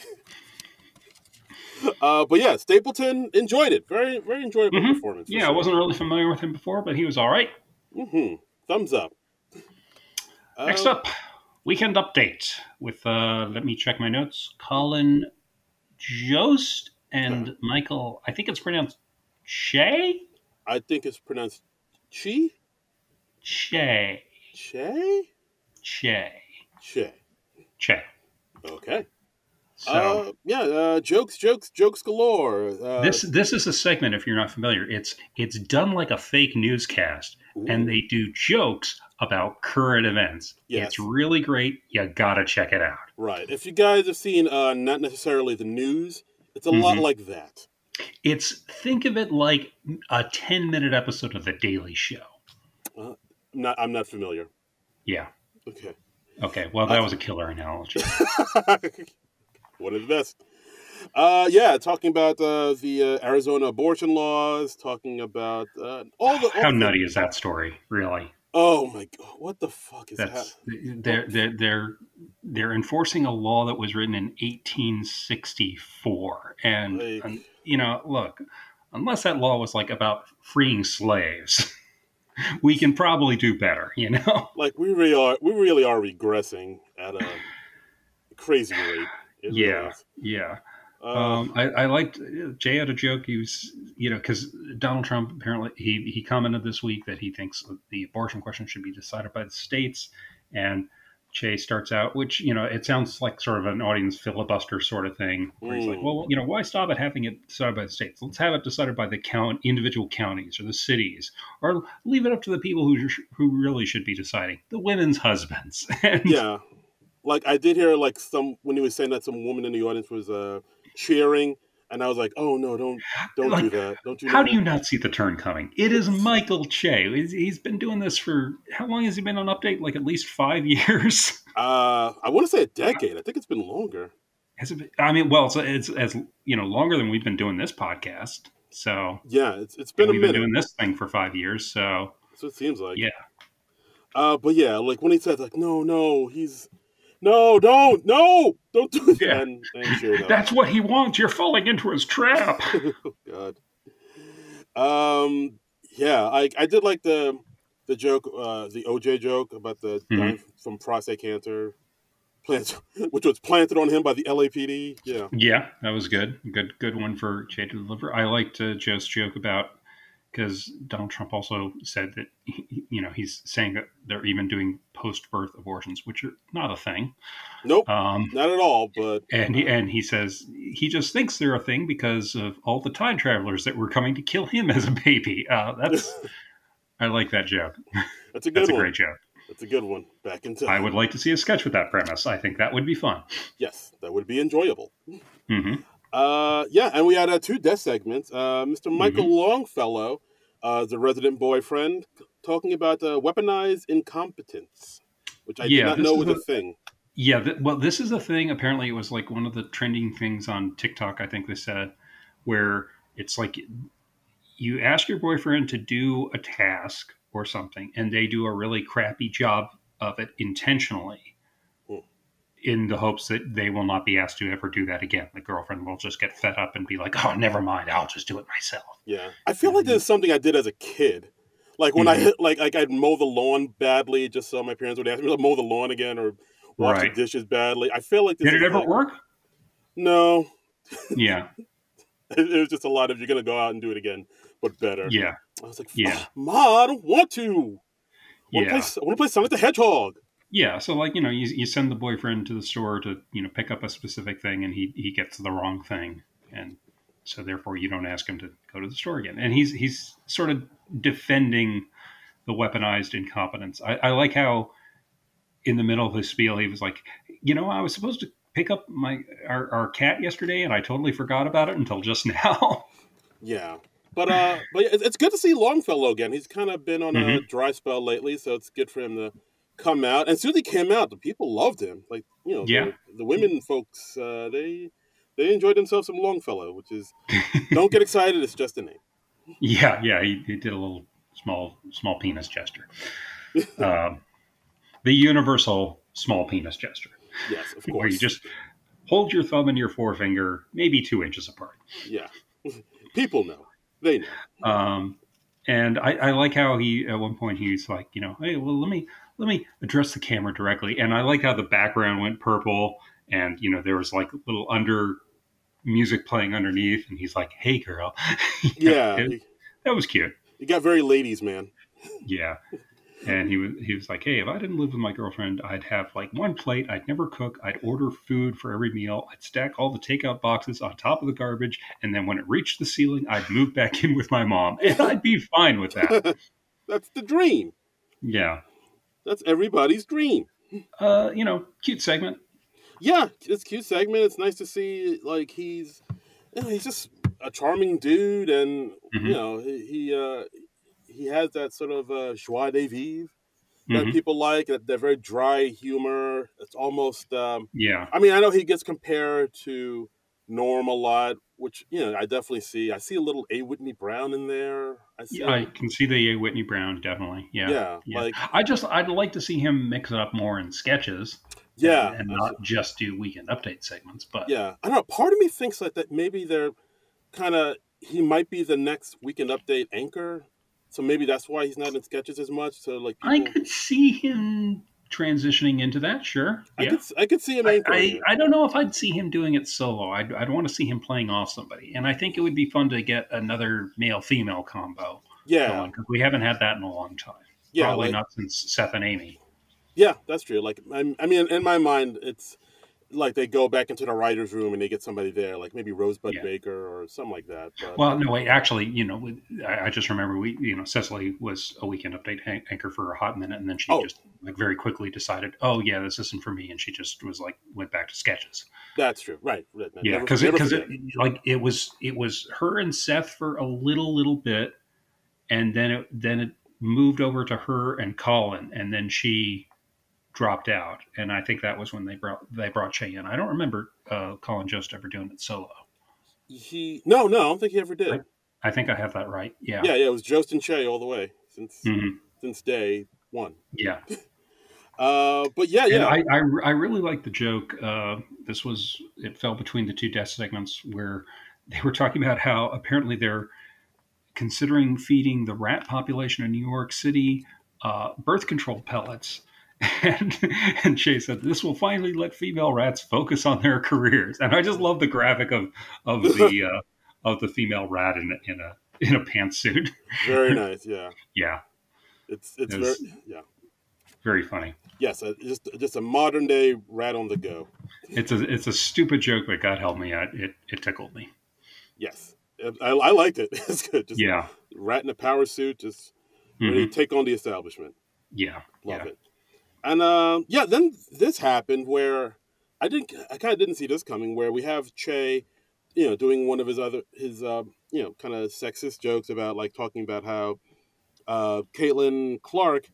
Speaker 1: But Stapleton enjoyed it. Very, very enjoyable performance.
Speaker 2: Yeah, I wasn't really familiar with him before, but he was all right.
Speaker 1: Thumbs up.
Speaker 2: Next up, Weekend Update with, let me check my notes, Colin Jost and Michael, I think it's pronounced Che?
Speaker 1: I think it's pronounced Che?
Speaker 2: Che.
Speaker 1: Che?
Speaker 2: Che.
Speaker 1: Che.
Speaker 2: Che.
Speaker 1: Okay.
Speaker 2: So,
Speaker 1: jokes galore.
Speaker 2: This is a segment, if you're not familiar. It's done like a fake newscast, and they do jokes about current events. Yes. It's really great. You gotta check it out.
Speaker 1: Right. If you guys have seen not necessarily the news, it's a lot like that.
Speaker 2: Think of it like a 10-minute episode of The Daily Show.
Speaker 1: I'm not familiar.
Speaker 2: Yeah.
Speaker 1: Okay.
Speaker 2: Well, that was a killer analogy.
Speaker 1: One of the best. Talking about the Arizona abortion laws, talking about
Speaker 2: how nutty is that story, really?
Speaker 1: Oh my God! What the fuck is that?
Speaker 2: They're enforcing a law that was written in 1864, and look, unless that law was like about freeing slaves, we can probably do better.
Speaker 1: Like we really are regressing at a crazy rate.
Speaker 2: Yeah. I liked Jay had a joke. He was, because Donald Trump apparently he commented this week that he thinks the abortion question should be decided by the states, and Jay starts out, which it sounds like sort of an audience filibuster sort of thing, where he's like, well, why stop at having it decided by the states? Let's have it decided by the individual counties or the cities, or leave it up to the people who really should be deciding, the women's husbands.
Speaker 1: Like I did hear when he was saying that, some woman in the audience was cheering, And I was like, oh no, don't
Speaker 2: Like,
Speaker 1: do that. Don't you
Speaker 2: how
Speaker 1: know
Speaker 2: do
Speaker 1: that?
Speaker 2: you not see the turn coming? It is Michael Che. He's been doing this for how long has he been on Update? Like at least 5 years.
Speaker 1: I want to say a decade. I think it's been longer.
Speaker 2: Has it been, I mean, well, it's as longer than we've been doing this podcast. So
Speaker 1: Yeah, it's
Speaker 2: and
Speaker 1: been a
Speaker 2: we've been
Speaker 1: minute.
Speaker 2: doing this thing for 5 years. So
Speaker 1: That's what it seems like.
Speaker 2: yeah,
Speaker 1: But yeah, like when he said like, no, he's no, don't do that.
Speaker 2: yeah,
Speaker 1: And sure enough,
Speaker 2: that's what he wants. You're falling into his trap.
Speaker 1: oh God. Yeah, I did like the joke, the OJ joke about the dying from prostate cancer, which was planted on him by the LAPD. Yeah,
Speaker 2: Yeah, that was good. Good one for Jay to deliver. I liked Joe's joke about because Donald Trump also said that he's saying that they're even doing post-birth abortions, which are not a thing.
Speaker 1: nope, not at all. But
Speaker 2: And he says he just thinks they're a thing because of all the time travelers that were coming to kill him as a baby. I like that joke.
Speaker 1: that's a good
Speaker 2: That's a
Speaker 1: one.
Speaker 2: great joke.
Speaker 1: That's a good one. Back in time.
Speaker 2: I would like to see a sketch with that premise. I think that would be fun.
Speaker 1: Yes, that would be enjoyable.
Speaker 2: Mm-hmm.
Speaker 1: Yeah, and we had 2 death segments. Mr. Michael Longfellow, the resident boyfriend, talking about weaponized incompetence, which I did not know was a thing.
Speaker 2: Yeah, well, this is a thing. Apparently, it was like one of the trending things on TikTok, I think they said, where it's like you ask your boyfriend to do a task or something, and they do a really crappy job of it intentionally in the hopes that they will not be asked to ever do that again. The girlfriend will just get fed up and be like, oh, never mind, I'll just do it myself.
Speaker 1: Yeah. I feel like this is something I did as a kid. Like when I hit, like I'd mow the lawn badly just so my parents would ask me to mow the lawn again or wash the dishes badly. I feel like this
Speaker 2: Did it ever work?
Speaker 1: No.
Speaker 2: Yeah.
Speaker 1: It was just a lot of you're going to go out and do it again, but better.
Speaker 2: Yeah.
Speaker 1: I was like,
Speaker 2: yeah.
Speaker 1: Ma, I don't want to. I want to play Sonic the Hedgehog.
Speaker 2: Yeah, so like, you send the boyfriend to the store to, pick up a specific thing and he gets the wrong thing. And so therefore you don't ask him to go to the store again. And he's sort of defending the weaponized incompetence. I like how in the middle of his spiel, he was like, I was supposed to pick up our cat yesterday and I totally forgot about it until just now.
Speaker 1: Yeah. But it's good to see Longfellow again. He's kind of been on a dry spell lately, so it's good for him to come out. And as soon as he came out, the people loved him. Like, the women folks, they enjoyed themselves some Longfellow, which is, don't get excited, it's just a name.
Speaker 2: Yeah, he did a little small penis gesture. The universal small penis gesture.
Speaker 1: Yes, of course.
Speaker 2: Where you just hold your thumb and your forefinger maybe 2 inches apart.
Speaker 1: Yeah. People know. They know.
Speaker 2: And I like how he, at one point, he's like, hey, well, let me address the camera directly. And I like how the background went purple and, there was like little music playing underneath. And he's like, hey, girl.
Speaker 1: Yeah.
Speaker 2: That was cute.
Speaker 1: He got very ladies, man.
Speaker 2: Yeah. And he was like, hey, if I didn't live with my girlfriend, I'd have like 1 plate. I'd never cook. I'd order food for every meal. I'd stack all the takeout boxes on top of the garbage. And then when it reached the ceiling, I'd move back in with my mom. And I'd be fine with that.
Speaker 1: That's the dream.
Speaker 2: Yeah.
Speaker 1: That's everybody's dream.
Speaker 2: Cute segment.
Speaker 1: Yeah, it's a cute segment. It's nice to see, like, he's just a charming dude. And, he has that sort of joie de vivre that people like, that very dry humor. It's almost, I mean, I know he gets compared to Norm a lot, which, I definitely see. I see a little A. Whitney Brown in there.
Speaker 2: I can see the A. Whitney Brown, definitely. Yeah.
Speaker 1: Like,
Speaker 2: I'd like to see him mix it up more in sketches.
Speaker 1: Yeah.
Speaker 2: And not just do weekend update segments, but.
Speaker 1: Yeah. I don't know. Part of me thinks like that maybe they're he might be the next weekend update anchor. So maybe that's why he's not in sketches as much. So like
Speaker 2: I could see him transitioning into that. Sure,
Speaker 1: I could see him anchoring.
Speaker 2: I don't know if I'd see him doing it solo. I'd want to see him playing off somebody, and I think it would be fun to get another male-female combo.
Speaker 1: Yeah,
Speaker 2: because we haven't had that in a long time. Probably not since Seth and Amy.
Speaker 1: Yeah, that's true. Like I mean, in my mind, like they go back into the writer's room and they get somebody there, like maybe Rosebud
Speaker 2: Yeah.
Speaker 1: Baker or something like that. But
Speaker 2: Well, no, wait. Actually, I just remember Cecily was a Weekend Update anchor for a hot minute, and then she just like very quickly decided, oh yeah, this isn't for me, and she just was like went back to sketches.
Speaker 1: That's true, right?
Speaker 2: Yeah, because it was her and Seth for a little bit, and then it moved over to her and Colin, and then she dropped out, and I think that was when they brought Che in. I don't remember Colin Jost ever doing it solo.
Speaker 1: No, I don't think he ever did.
Speaker 2: I think I have that right. Yeah.
Speaker 1: It was Jost and Che all the way since day one.
Speaker 2: Yeah.
Speaker 1: But yeah.
Speaker 2: I really like the joke. It fell between the two death segments where they were talking about how apparently they're considering feeding the rat population in New York City birth control pellets. And Che said, "This will finally let female rats focus on their careers." And I just love the graphic of the female rat in a pantsuit.
Speaker 1: Very nice, yeah.
Speaker 2: Yeah,
Speaker 1: it's very
Speaker 2: very funny.
Speaker 1: Yes, just a modern day rat on the go.
Speaker 2: It's a stupid joke, but God help me, it tickled me.
Speaker 1: Yes, I liked it. It's good. Just
Speaker 2: yeah,
Speaker 1: rat in a power suit, just ready to take on the establishment.
Speaker 2: Yeah,
Speaker 1: love it. And then this happened where I kind of didn't see this coming. Where we have Che, doing one of his kind of sexist jokes about like talking about how Caitlin Clark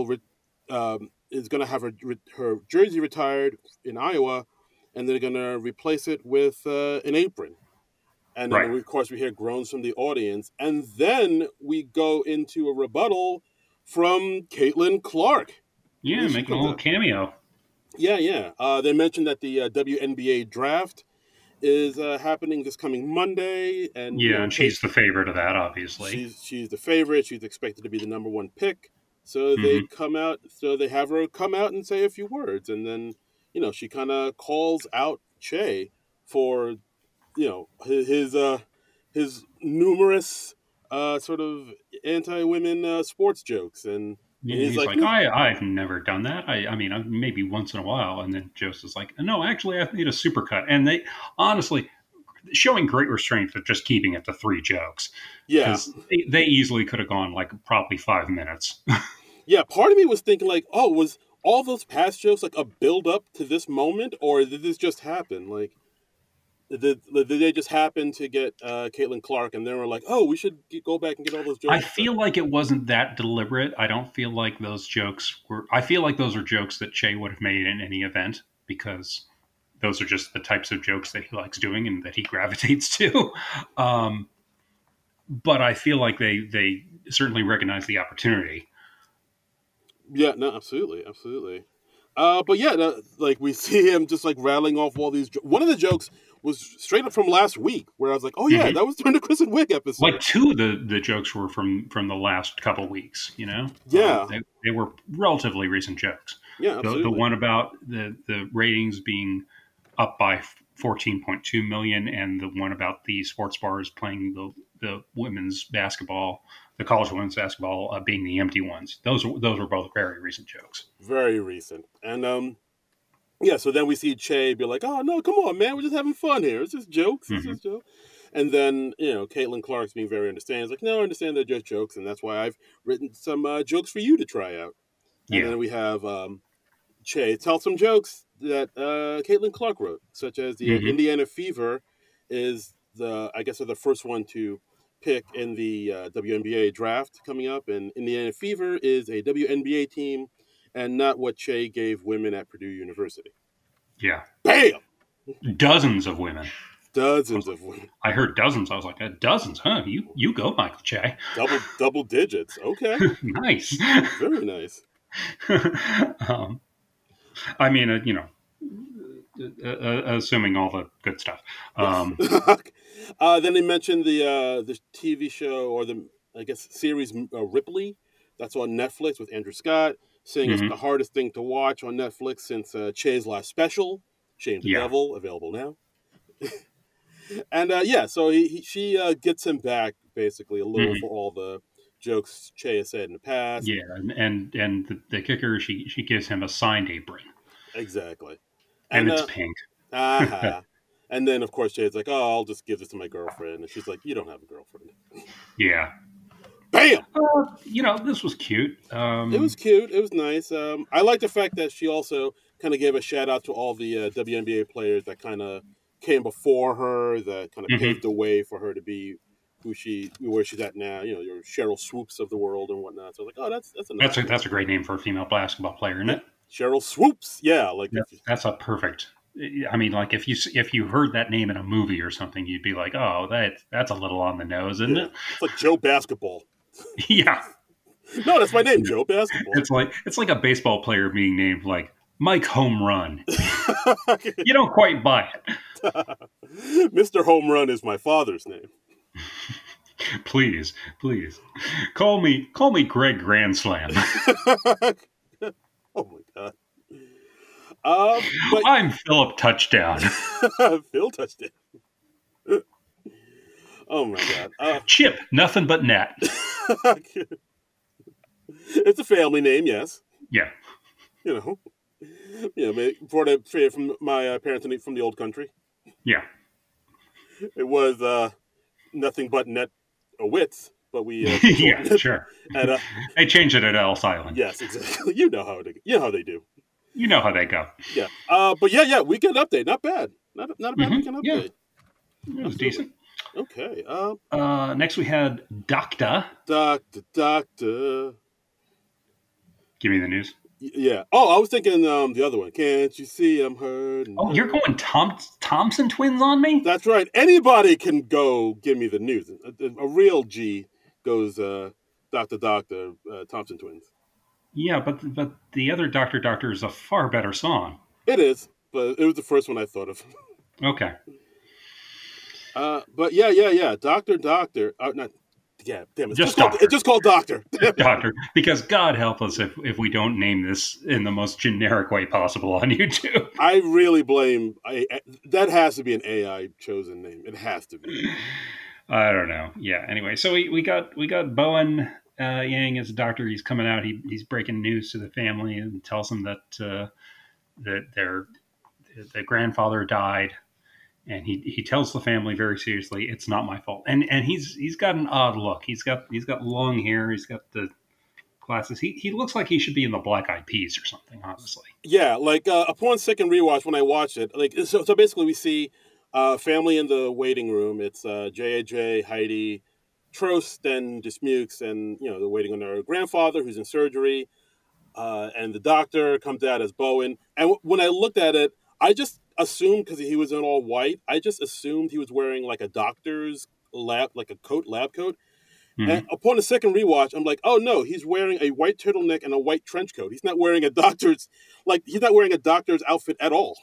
Speaker 1: is going to have her jersey retired in Iowa, and they're going to replace it with an apron. And then, of course, we hear groans from the audience, and then we go into a rebuttal from Caitlin Clark.
Speaker 2: Yeah, making a little cameo.
Speaker 1: Yeah. They mentioned that the WNBA draft is happening this coming Monday, and
Speaker 2: and she's the favorite of that, obviously.
Speaker 1: She's the favorite. She's expected to be the number one pick. So they have her come out and say a few words, and then she kind of calls out Che for his numerous sort of anti-women sports jokes, and
Speaker 2: he's like, I've never done that. I mean, maybe once in a while. And then Jost is like, no, actually, I've made a supercut. And they honestly showing great restraint for just keeping it to 3 jokes.
Speaker 1: Yeah,
Speaker 2: because they easily could have gone like probably 5 minutes.
Speaker 1: Yeah, part of me was thinking like, oh, was all those past jokes like a build up to this moment, or did this just happen? Like, did they just happen to get Caitlin Clark, and they were like, "Oh, we should go back and get all those jokes"?
Speaker 2: I feel like it wasn't that deliberate. I don't feel like those jokes were. I feel like those are jokes that Che would have made in any event, because those are just the types of jokes that he likes doing and that he gravitates to. But I feel like they certainly recognize the opportunity.
Speaker 1: Yeah, no, absolutely. But yeah, like we see him just like rattling off all these. One of the jokes was straight up from last week, where I was like, "Oh yeah, that was during the Kristen Wiig episode."
Speaker 2: Like 2 of the jokes were from the last couple weeks.
Speaker 1: Yeah,
Speaker 2: they were relatively recent jokks.
Speaker 1: Yeah, absolutely.
Speaker 2: The one about the ratings being up by 14.2 million, and the one about the sports bars playing the women's basketball, the college women's basketball being the empty ones. Those were both very recent jokes.
Speaker 1: Very recent, and yeah, so then we see Che be like, "Oh no, come on, man, we're just having fun here. It's just jokes. It's just jokes." And then Caitlin Clark's being very understanding. It's like, "No, I understand they're just jokes, and that's why I've written some jokes for you to try out." And then we have Che tell some jokes that Caitlin Clark wrote, such as the Indiana Fever is the first one to pick in the WNBA draft coming up, and Indiana Fever is a WNBA team, and not what Che gave women at Purdue University.
Speaker 2: Yeah.
Speaker 1: Bam!
Speaker 2: Dozens of women.
Speaker 1: Dozens of women.
Speaker 2: I heard dozens. I was like, dozens, huh? You go, Michael Che.
Speaker 1: Double digits. Okay.
Speaker 2: Nice.
Speaker 1: Very nice.
Speaker 2: I mean, assuming all the good stuff.
Speaker 1: Then they mentioned the TV show, or the series Ripley, that's on Netflix with Andrew Scott, saying it's the hardest thing to watch on Netflix since Che's last special, Shame the Devil, available now. And so she gets him back basically a little for all the jokes Che has said in the past.
Speaker 2: Yeah, and the kicker, she gives him a signed apron.
Speaker 1: Exactly.
Speaker 2: And it's pink.
Speaker 1: And then, of course, Jade's like, "Oh, I'll just give this to my girlfriend." And she's like, "You don't have a girlfriend."
Speaker 2: Yeah.
Speaker 1: Bam!
Speaker 2: This was cute.
Speaker 1: It was cute. It was nice. I like the fact that she also kind of gave a shout out to all the WNBA players that kind of came before her, that kind of paved the way for her to be where she's at now. Your Cheryl Swoops of the world and whatnot. So I was like, oh,
Speaker 2: that's a great name for a female basketball player, isn't it?
Speaker 1: Cheryl Swoops. Yeah,
Speaker 2: that's a perfect. I mean, like if you heard that name in a movie or something, you'd be like, oh, that's a little on the nose, isn't it?
Speaker 1: It's like Joe Basketball.
Speaker 2: Yeah.
Speaker 1: No, that's my name, Joe Basketball.
Speaker 2: It's like a baseball player being named like Mike Home Run. You don't quite buy it.
Speaker 1: Mr. Home Run is my father's name.
Speaker 2: Please call me Greg Grand Slam.
Speaker 1: Oh my god. But
Speaker 2: I'm Philip Touchdown.
Speaker 1: Phil Touchdown. Oh my god.
Speaker 2: Chip, nothing but net.
Speaker 1: It's a family name, yes.
Speaker 2: Yeah.
Speaker 1: From my parents from the old country.
Speaker 2: Yeah.
Speaker 1: It was nothing but net a wits, but we
Speaker 2: yeah, sure. They changed it at Ellis Island.
Speaker 1: Yes, exactly. You know how they do.
Speaker 2: You know how they go.
Speaker 1: Yeah. But yeah, weekend update. Not bad. Not a bad weekend update.
Speaker 2: Yeah. It was decent.
Speaker 1: Okay.
Speaker 2: Next we had Doctor.
Speaker 1: Doctor.
Speaker 2: Give me the news.
Speaker 1: Yeah. Oh, I was thinking the other one. Can't you see I'm hurting?
Speaker 2: Oh, you're going Thompson twins on me?
Speaker 1: That's right. Anybody can go give me the news. A real G goes Doctor Thompson twins.
Speaker 2: Yeah, but the other Doctor is a far better song.
Speaker 1: It is, but it was the first one I thought of.
Speaker 2: Okay.
Speaker 1: But yeah. Doctor. Not. Yeah, damn it. It's just called Doctor.
Speaker 2: Doctor. Because God help us if we don't name this in the most generic way possible on YouTube.
Speaker 1: I really blame. That has to be an AI chosen name. It has to be.
Speaker 2: I don't know. Yeah. Anyway, so we got Bowen Yang as a doctor. He's coming out. He's breaking news to the family and tells them that their grandfather died. And he tells the family very seriously, it's not my fault. And he's got an odd look. He's got long hair. He's got the glasses. He looks like he should be in the Black Eyed Peas or something, honestly.
Speaker 1: Yeah, like upon second rewatch when I watched it, like so basically we see family in the waiting room. It's J.A.J., Heidi, Trost, and Dismukes, and they're waiting on their grandfather who's in surgery. And the doctor comes out as Bowen. And when I looked at it, I just assumed, because he was in all white, I just assumed he was wearing like a doctor's lab coat. Mm-hmm. And upon the second rewatch, I'm like, oh no, he's wearing a white turtleneck and a white trench coat. He's not wearing a doctor's outfit at all.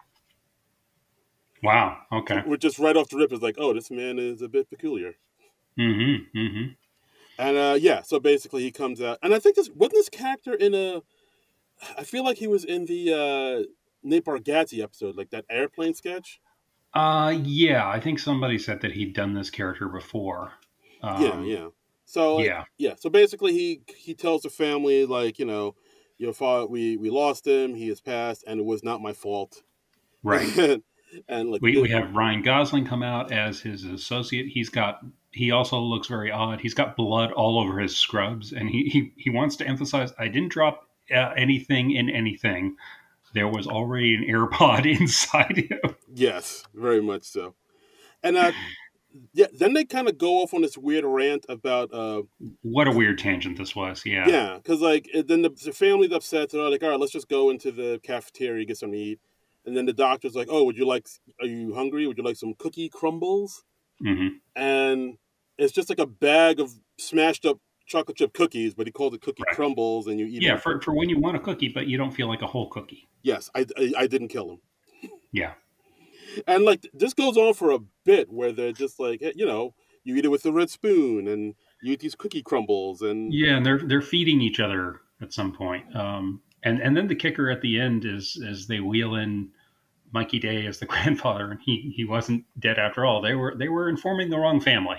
Speaker 2: Wow. Okay.
Speaker 1: We're just right off the rip is like, oh, this man is a bit peculiar.
Speaker 2: Mm-hmm. Mm-hmm.
Speaker 1: And so basically he comes out, and I think wasn't this character I feel like he was in the Nate Bargatze episode, like that airplane sketch.
Speaker 2: Yeah, I think somebody said that he'd done this character before.
Speaker 1: Yeah. So So basically, he tells the family, like, your father, we lost him. He has passed, and it was not my fault.
Speaker 2: Right.
Speaker 1: And like
Speaker 2: we have Ryan Gosling come out as his associate. He also looks very odd. He's got blood all over his scrubs, and he wants to emphasize, I didn't drop anything in anything. There was already an AirPod inside him.
Speaker 1: Yes, very much so. And then they kind of go off on this weird rant about
Speaker 2: what a weird tangent this was.
Speaker 1: Yeah, because then the family's upset. So they're like, all right, let's just go into the cafeteria, get something to eat. And then the doctor's like, oh, are you hungry? Would you like some cookie crumbles?
Speaker 2: Mm-hmm.
Speaker 1: And it's just like a bag of smashed up chocolate chip cookies, but he called it cookie crumbles, and you eat it.
Speaker 2: Yeah, for when you want a cookie, but you don't feel like a whole cookie.
Speaker 1: Yes, I didn't kill him.
Speaker 2: Yeah.
Speaker 1: And this goes on for a bit where they're just like, you eat it with a red spoon, and you eat these cookie crumbles, and
Speaker 2: and they're feeding each other at some point. And then the kicker at the end is they wheel in Mikey Day as the grandfather, and he wasn't dead after all. They were informing the wrong family.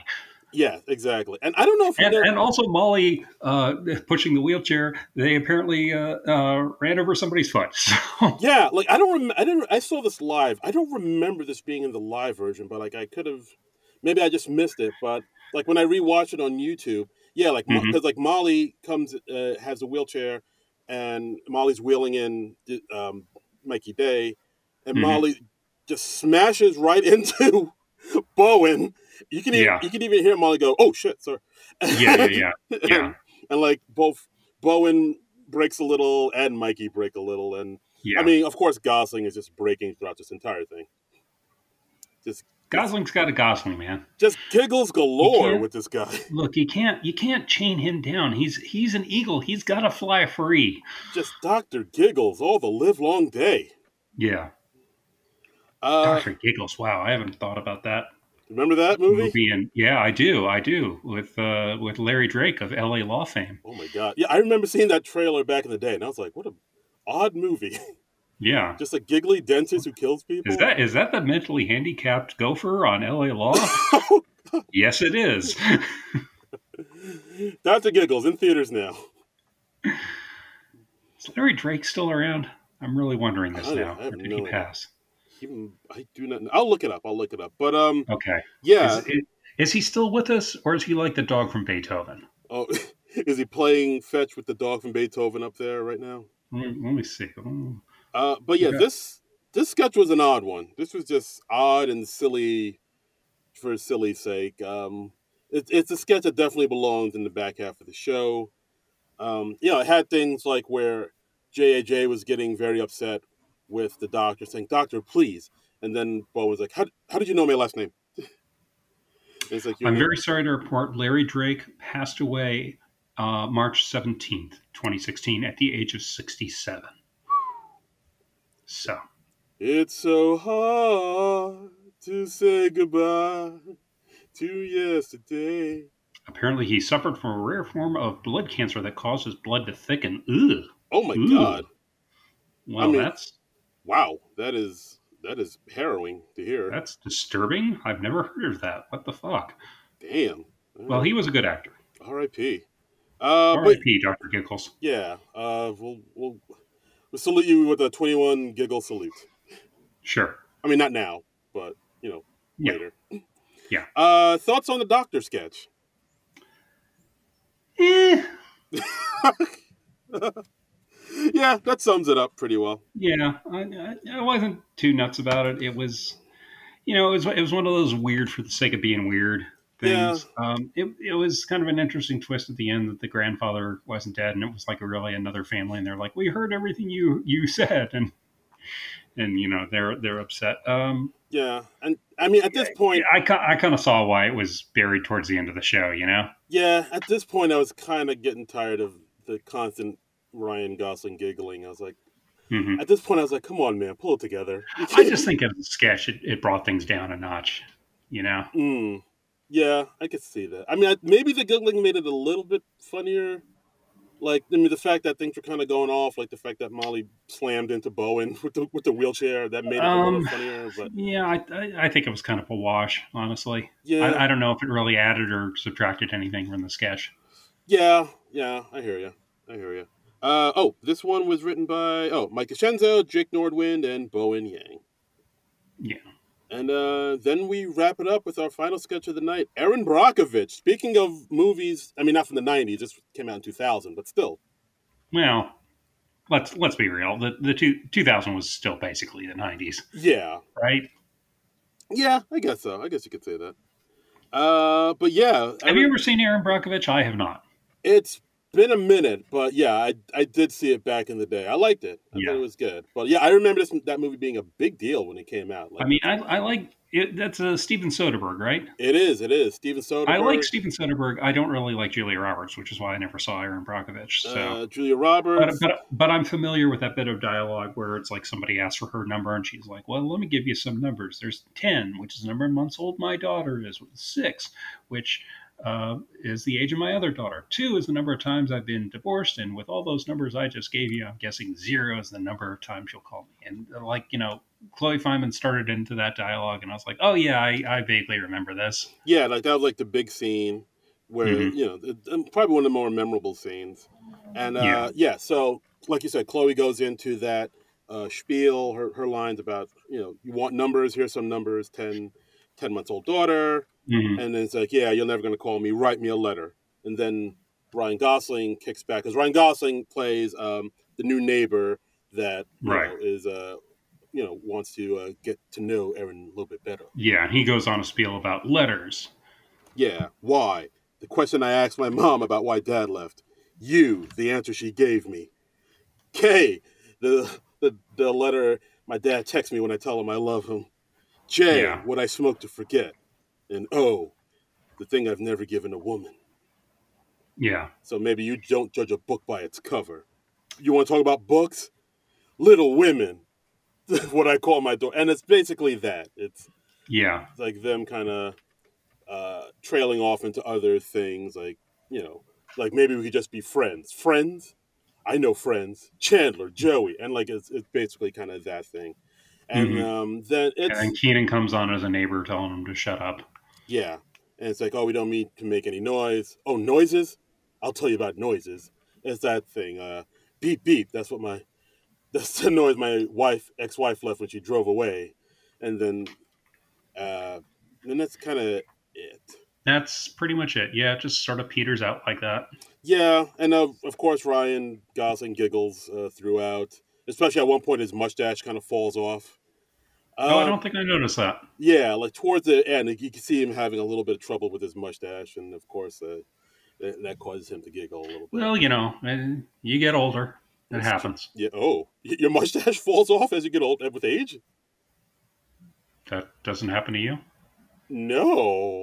Speaker 1: Yeah, exactly. And I don't know if you know.
Speaker 2: And also Molly pushing the wheelchair. They apparently ran over somebody's foot. So.
Speaker 1: Yeah, like I don't remember. I didn't. I saw this live. I don't remember this being in the live version, but like I could have. Maybe I just missed it. But like when I rewatch it on YouTube, yeah, like
Speaker 2: Mhm.
Speaker 1: because like Molly comes has a wheelchair, and Molly's wheeling in Mikey Day, and
Speaker 2: Mhm.
Speaker 1: Molly just smashes right into Bowen.
Speaker 2: Yeah.
Speaker 1: You can even hear Molly go, "Oh shit, sorry,"
Speaker 2: Yeah. Yeah. Yeah. Yeah.
Speaker 1: and like both Bowen breaks a little and Mikey break a little, and I
Speaker 2: Yeah.
Speaker 1: mean, of course, Gosling is just breaking throughout this entire thing. Just just
Speaker 2: Gosling's got a Gosling, man.
Speaker 1: just giggles
Speaker 2: You
Speaker 1: galore
Speaker 2: can't
Speaker 1: with this guy.
Speaker 2: look. You can't chain him down. He's an eagle. He's got to fly free.
Speaker 1: Just Doctor Giggles all the live long day.
Speaker 2: Yeah.
Speaker 1: Uh,
Speaker 2: Doctor Giggles. Wow, I haven't thought about that
Speaker 1: remember that movie?
Speaker 2: movie. And yeah, I do with Larry Drake of L.A. Law fame.
Speaker 1: Oh my god, yeah, I remember seeing that trailer back in the day, and I was like, what a odd movie.
Speaker 2: Yeah.
Speaker 1: Just a giggly dentist who kills people.
Speaker 2: Is that the mentally handicapped gopher on L.A. Law? Yes, it is.
Speaker 1: Dr. Giggles in theaters now.
Speaker 2: Is Larry Drake still around? I'm really wondering this now.
Speaker 1: I have
Speaker 2: Or did
Speaker 1: no
Speaker 2: he
Speaker 1: idea.
Speaker 2: pass?
Speaker 1: I do not know. I'll look it up. But
Speaker 2: Okay.
Speaker 1: yeah.
Speaker 2: Is he still with us, or is he like the dog from Beethoven?
Speaker 1: Oh, is he playing fetch with the dog from Beethoven up there right now?
Speaker 2: Let me see.
Speaker 1: But yeah,
Speaker 2: Yeah.
Speaker 1: this sketch was an odd one. This was just odd and silly for silly's sake. It's a sketch that definitely belongs in the back half of the show. It had things like where JAJ was getting very upset with the doctor, saying, "Doctor, please," and then Bo was like, "How did you know my last name?" And it's like your
Speaker 2: I'm
Speaker 1: name.
Speaker 2: very sorry to report Larry Drake passed away March 17th, 2016, at the age of 67. So,
Speaker 1: It's so hard to say goodbye to yesterday.
Speaker 2: apparently he suffered from a rare form of blood cancer that caused his blood to thicken. Ugh.
Speaker 1: Oh my
Speaker 2: Ooh.
Speaker 1: god! I
Speaker 2: Well,
Speaker 1: mean, wow, that is harrowing to hear.
Speaker 2: that's disturbing. I've never heard of that. What the fuck?
Speaker 1: Damn.
Speaker 2: Well, he was a good actor.
Speaker 1: R.I.P. But
Speaker 2: R.I.P. Dr. Giggles.
Speaker 1: yeah, we'll salute you with a 21 giggle salute.
Speaker 2: Sure.
Speaker 1: I mean, not now, but
Speaker 2: Yeah.
Speaker 1: later.
Speaker 2: Yeah.
Speaker 1: Thoughts on the Doctor sketch?
Speaker 2: Eh.
Speaker 1: Yeah, that sums it up pretty well.
Speaker 2: Yeah. I wasn't too nuts about it. It was, it was one of those weird for the sake of being weird
Speaker 1: Yeah,
Speaker 2: things. It was kind of an interesting twist at the end that the grandfather wasn't dead, and it was like really another family, and they're like, "We heard everything you said," and they're upset.
Speaker 1: yeah, and I mean at this point,
Speaker 2: I kind of saw why it was buried towards the end of the show.
Speaker 1: yeah, at this point I was kind of getting tired of the constant Ryan Gosling giggling. I was like,
Speaker 2: Hmm.
Speaker 1: at this point I was like, come on, man, pull it together.
Speaker 2: I just think as a sketch, it brought things down a notch.
Speaker 1: Mm, yeah, I could see that. I mean, maybe the giggling made it a little bit funnier. Like, I mean, the fact that things were kind of going off, like the fact that Molly slammed into Bowen with the wheelchair, that made it a little funnier. But
Speaker 2: Yeah, I think it was kind of a wash, honestly.
Speaker 1: yeah,
Speaker 2: I don't know if it really added or subtracted anything from the sketch.
Speaker 1: yeah, I hear you. I hear you. This one was written by Mike Ascenzo, Jake Nordwind, and Bowen Yang.
Speaker 2: Yeah.
Speaker 1: And then we wrap it up with our final sketch of the night. Aaron Brockovich. Speaking of movies, I mean, not from the 90s. This came out in 2000, but still.
Speaker 2: Well, let's be real. The 2000 was still basically the 90s,
Speaker 1: Yeah.
Speaker 2: right?
Speaker 1: Yeah, I guess so. I guess you could say that. But yeah.
Speaker 2: Have you ever seen Aaron Brockovich? I have not.
Speaker 1: It's been a minute, but yeah, I did see it back in the day. I liked it. I thought it was good. But yeah, I remember that movie being a big deal when it came out. Like,
Speaker 2: I mean, I like it. That's Steven Soderbergh, right?
Speaker 1: It is. Steven Soderbergh.
Speaker 2: I like Steven Soderbergh. I don't really like Julia Roberts, which is why I never saw Aaron Brockovich. So
Speaker 1: Julia Roberts.
Speaker 2: But I'm familiar with that bit of dialogue where it's like somebody asks for her number and she's like, "Well, let me give you some numbers. There's 10, which is the number of months old my daughter is. 6, which is the age of my other daughter. 2 is the number of times I've been divorced. And with all those numbers I just gave you, I'm guessing 0 is the number of times you'll call me. And Chloe Fineman started into that dialogue, and I was like, oh, yeah, I vaguely remember this.
Speaker 1: Yeah, like that was like the big scene where, probably one of the more memorable scenes. And so like you said, Chloe goes into that spiel, her lines about, you want numbers, here's some numbers, 10 months old daughter.
Speaker 2: Mm-hmm.
Speaker 1: And then it's like, yeah, you're never going to call me, write me a letter. And then Ryan Gosling kicks back, because Ryan Gosling plays the new neighbor that is wants to get to know Erin a little bit better.
Speaker 2: Yeah, and he goes on a spiel about letters.
Speaker 1: Yeah, why? The question I asked my mom about why Dad left. You, the answer she gave me. K, the letter my dad texts me when I tell him I love him. J, what I smoke to forget. And O, the thing I've never given a woman.
Speaker 2: Yeah.
Speaker 1: So maybe you don't judge a book by its cover. You want to talk about books? Little Women. What I call my daughter. And it's basically that. It's like them kind of trailing off into other things, like, like maybe we could just be friends. Friends? I know friends. Chandler, Joey. And like it's basically kind of that thing. And then it's...
Speaker 2: And Keenan comes on as a neighbor telling him to shut up. Yeah.
Speaker 1: And it's like, oh, we don't mean to make any noise. Oh, noises? I'll tell you about noises. It's that thing. Beep, beep. That's the noise my ex-wife left when she drove away. And then that's kind of it.
Speaker 2: That's pretty much it. Yeah, it just sort of peters out like that.
Speaker 1: Yeah, and of course Ryan Gosling giggles throughout. Especially at one point his mustache kind of falls off.
Speaker 2: I don't think I noticed that.
Speaker 1: Yeah, like towards the end, you can see him having a little bit of trouble with his mustache, and of course that causes him to giggle a little bit.
Speaker 2: Well, you get older. It happens.
Speaker 1: Yeah. Oh, your mustache falls off as you get old with age?
Speaker 2: That doesn't happen to you?
Speaker 1: No.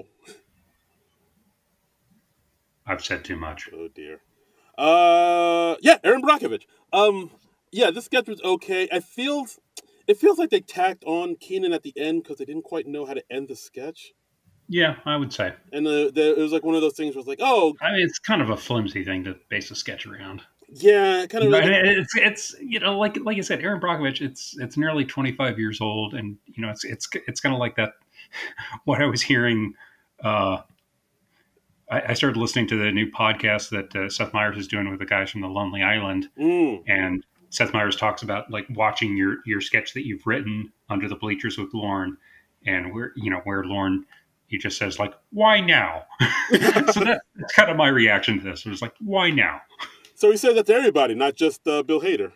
Speaker 2: I've said too much.
Speaker 1: Oh, dear. Erin Brockovich. This sketch was okay. It feels like they tacked on Keenan at the end because they didn't quite know how to end the sketch.
Speaker 2: Yeah, I would say.
Speaker 1: And it was like one of those things where it's like, oh...
Speaker 2: I mean, it's kind of a flimsy thing to base a sketch around.
Speaker 1: Yeah, kind of...
Speaker 2: It's like you said, Erin Brockovich, it's nearly 25 years old, and, it's kind of like that, what I was hearing... I started listening to the new podcast that Seth Meyers is doing with the guys from The Lonely Island, and Seth Meyers talks about like watching your sketch that you've written Under the Bleachers with Lorne, and where Lorne, he just says like, why now? So that's kind of my reaction to this. It was like, why now?
Speaker 1: So he said that to everybody, not just Bill Hader.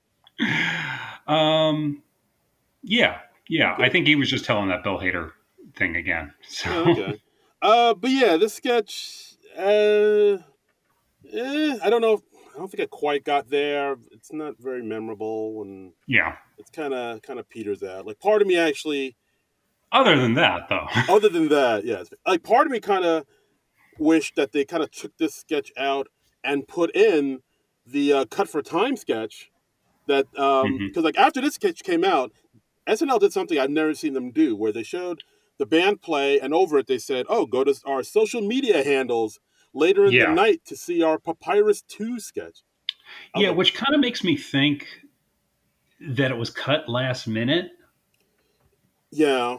Speaker 2: Yeah. Okay. I think he was just telling that Bill Hader thing again. So.
Speaker 1: Okay. But yeah, this sketch, I don't know. I don't think I quite got there. It's not very memorable, and it's kind of peters out. Like part of me actually.
Speaker 2: Other than that, though.
Speaker 1: Other than that, yes. Like part of me kind of wished that they kind of took this sketch out and put in the Cut for Time sketch. That because like after this sketch came out, SNL did something I've never seen them do, where they showed the band play, and over it they said, oh, go to our social media handles later in the night to see our Papyrus 2 sketch.
Speaker 2: Yeah, which kind of makes me think that it was cut last minute.
Speaker 1: Yeah.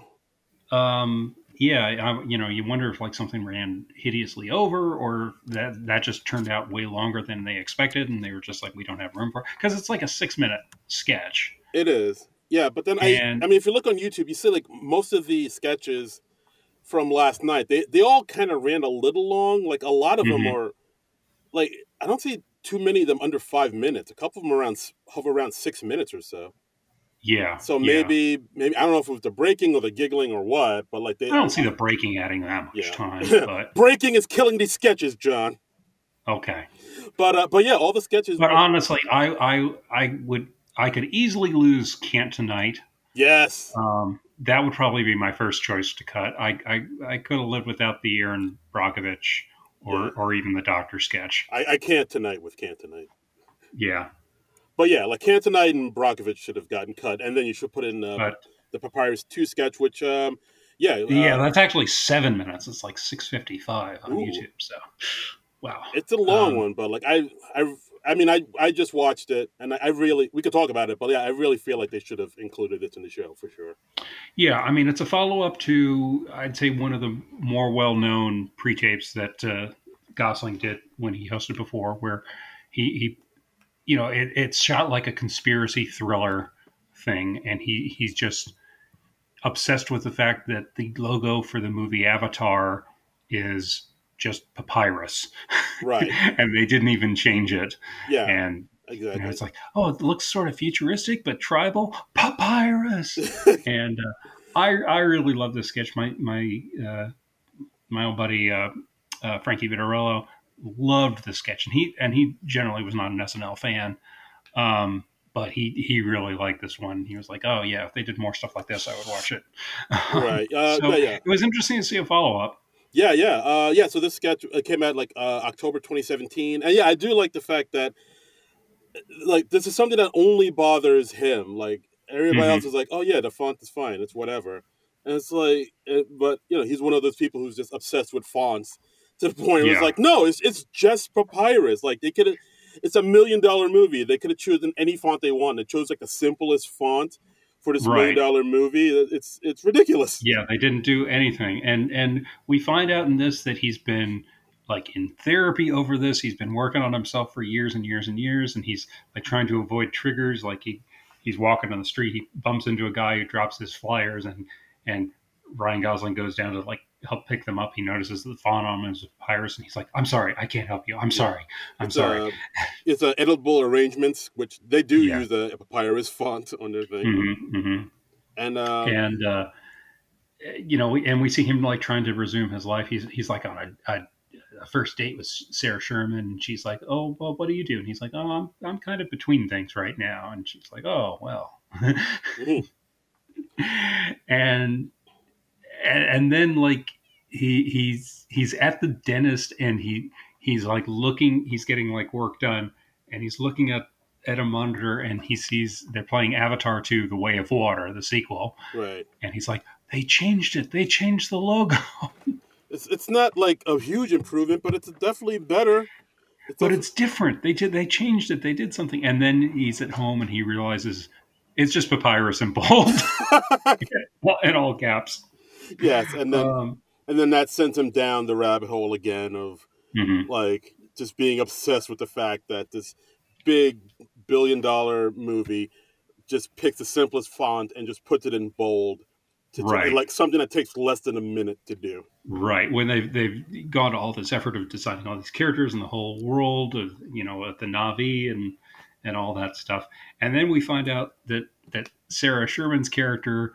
Speaker 2: You wonder if like something ran hideously over, or that just turned out way longer than they expected, and they were just like, we don't have room for it. Because it's like a 6-minute sketch.
Speaker 1: It is. Yeah, but then I mean, if you look on YouTube, you see like most of the sketches from last night, they all kind of ran a little long. Like a lot of them are like, I don't see too many of them under 5 minutes. A couple of them hover around 6 minutes or so.
Speaker 2: Yeah.
Speaker 1: So maybe I don't know if it was the breaking or the giggling or what, but like
Speaker 2: I don't see the breaking adding that much time. But
Speaker 1: breaking is killing these sketches, John.
Speaker 2: Okay.
Speaker 1: But yeah, all the sketches.
Speaker 2: But honestly, I could easily lose Can't Tonight.
Speaker 1: Yes.
Speaker 2: That would probably be my first choice to cut. I could have lived without the Erin Brockovich or even the Doctor sketch.
Speaker 1: I can't tonight with Can't Tonight.
Speaker 2: Yeah.
Speaker 1: But yeah, like Can't Tonight and Brockovich should have gotten cut, and then you should put in the Papyrus 2 sketch, which Yeah,
Speaker 2: Yeah, that's actually 7 minutes. It's like 6:55 on
Speaker 1: ooh,
Speaker 2: YouTube. So, wow.
Speaker 1: it's a long one, but like I mean, I just watched it, and I really we could talk about it, but yeah, I really feel like they should have included it in the show for sure.
Speaker 2: Yeah, I mean, it's a follow up to, I'd say, one of the more well known pre tapes that Gosling did when he hosted before, where he it's shot like a conspiracy thriller thing, and he's just obsessed with the fact that the logo for the movie Avatar is just papyrus,
Speaker 1: Right.
Speaker 2: and they didn't even change it.
Speaker 1: Yeah.
Speaker 2: And
Speaker 1: Exactly.
Speaker 2: it's like, oh, it looks sort of futuristic but tribal, papyrus. And I really love this sketch. My old buddy Frankie Vitarello loved the sketch, and he generally was not an SNL fan. But he really liked this one. He was like, "Oh yeah, if they did more stuff like this, I would watch it."
Speaker 1: Right.
Speaker 2: So
Speaker 1: Yeah.
Speaker 2: it was interesting to see a follow up.
Speaker 1: Yeah. So this sketch came out like October 2017, and yeah, I do like the fact that like this is something that only bothers him. Like everybody else is like, oh yeah, the font is fine, it's whatever, and it's like, but he's one of those people who's just obsessed with fonts to the point where it's like, no, it's just papyrus. Like they could, it's $1 million movie. They could have chosen any font they want. They chose like the simplest font for this $1 million movie. It's ridiculous.
Speaker 2: Yeah, they didn't do anything, and we find out in this that he's been like in therapy over this. He's been working on himself for years and years and years, and he's like trying to avoid triggers. Like he's walking on the street, he bumps into a guy who drops his flyers, and Ryan Gosling goes down to like help pick them up. He notices the font on them is papyrus, and he's like, "I'm sorry, I can't help you. I'm sorry. I'm sorry."
Speaker 1: It's editable arrangements, which they do use a papyrus font on their thing. And
Speaker 2: and we see him like trying to resume his life. He's like on a first date with Sarah Sherman, and she's like, "Oh, well, what do you do?" And he's like, "Oh, I'm kind of between things right now." And she's like, "Oh, well." and then like he's at the dentist, and he's like he's getting like work done, and he's looking at a monitor, and he sees they're playing Avatar 2: The Way of Water, the sequel.
Speaker 1: Right.
Speaker 2: And he's like, they changed it. They changed the logo.
Speaker 1: It's not like a huge improvement, but it's definitely better.
Speaker 2: It's different. They changed it. They did something. And then he's at home and he realizes it's just papyrus in bold. In all caps.
Speaker 1: Yes, and then that sends him down the rabbit hole again of like just being obsessed with the fact that this big $1 billion movie just picks the simplest font and just puts it in bold. Like something that takes less than a minute to do.
Speaker 2: Right. When they've gone to all this effort of designing all these characters and the whole world of, the Na'vi and all that stuff. And then we find out that Sarah Sherman's character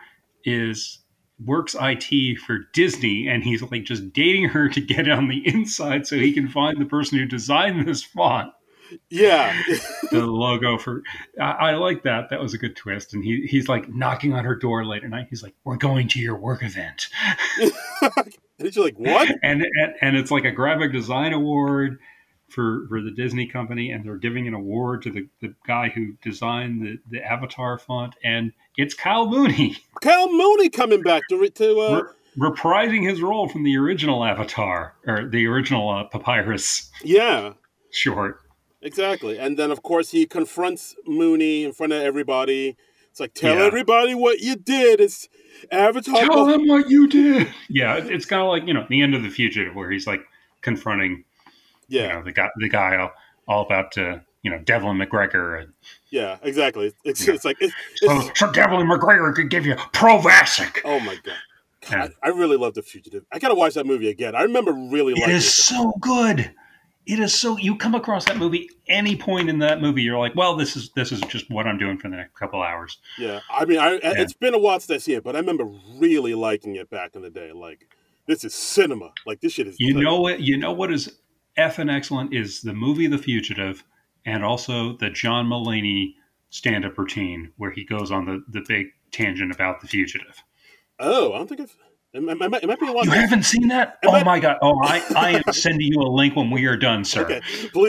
Speaker 2: works IT for Disney, and he's like just dating her to get on the inside so he can find the person who designed this font.
Speaker 1: Yeah.
Speaker 2: The logo for I like that. That was a good twist. And he's like knocking on her door late at night. He's like, "We're going to your work event."
Speaker 1: And she's like, "What?"
Speaker 2: And it's like a graphic design award for the Disney company, and they're giving an award to the guy who designed the Avatar font, and it's Kyle Mooney.
Speaker 1: Kyle Mooney coming back to
Speaker 2: reprising his role from the original Avatar, or the original Papyrus.
Speaker 1: Yeah.
Speaker 2: Short.
Speaker 1: Exactly. And then, of course, he confronts Mooney in front of everybody. It's like, tell everybody what you did. It's Avatar.
Speaker 2: Tell them what you did. Yeah, it's kind of like, the end of The Fugitive, where he's like confronting the guy all about, Devlin McGregor.
Speaker 1: Yeah, exactly. It's like...
Speaker 2: So Devlin McGregor could give you Provasic.
Speaker 1: Oh, my God. God, I really love The Fugitive. I got to watch that movie again. I remember really liking it.
Speaker 2: It is so good. It is so. You come across that movie any point in that movie, you're like, well, this is just what I'm doing for the next couple hours.
Speaker 1: Yeah, I mean, it's been a while since I've seen it, but I remember really liking it back in the day. Like, this is cinema. Like, this shit is.
Speaker 2: You know what is effing excellent is the movie The Fugitive, and also the John Mulaney stand-up routine where he goes on the big tangent about The Fugitive.
Speaker 1: Oh, I don't think it might be a lot.
Speaker 2: You haven't seen that? My God! Oh, I am sending you a link when we are done, sir.
Speaker 1: Okay, please.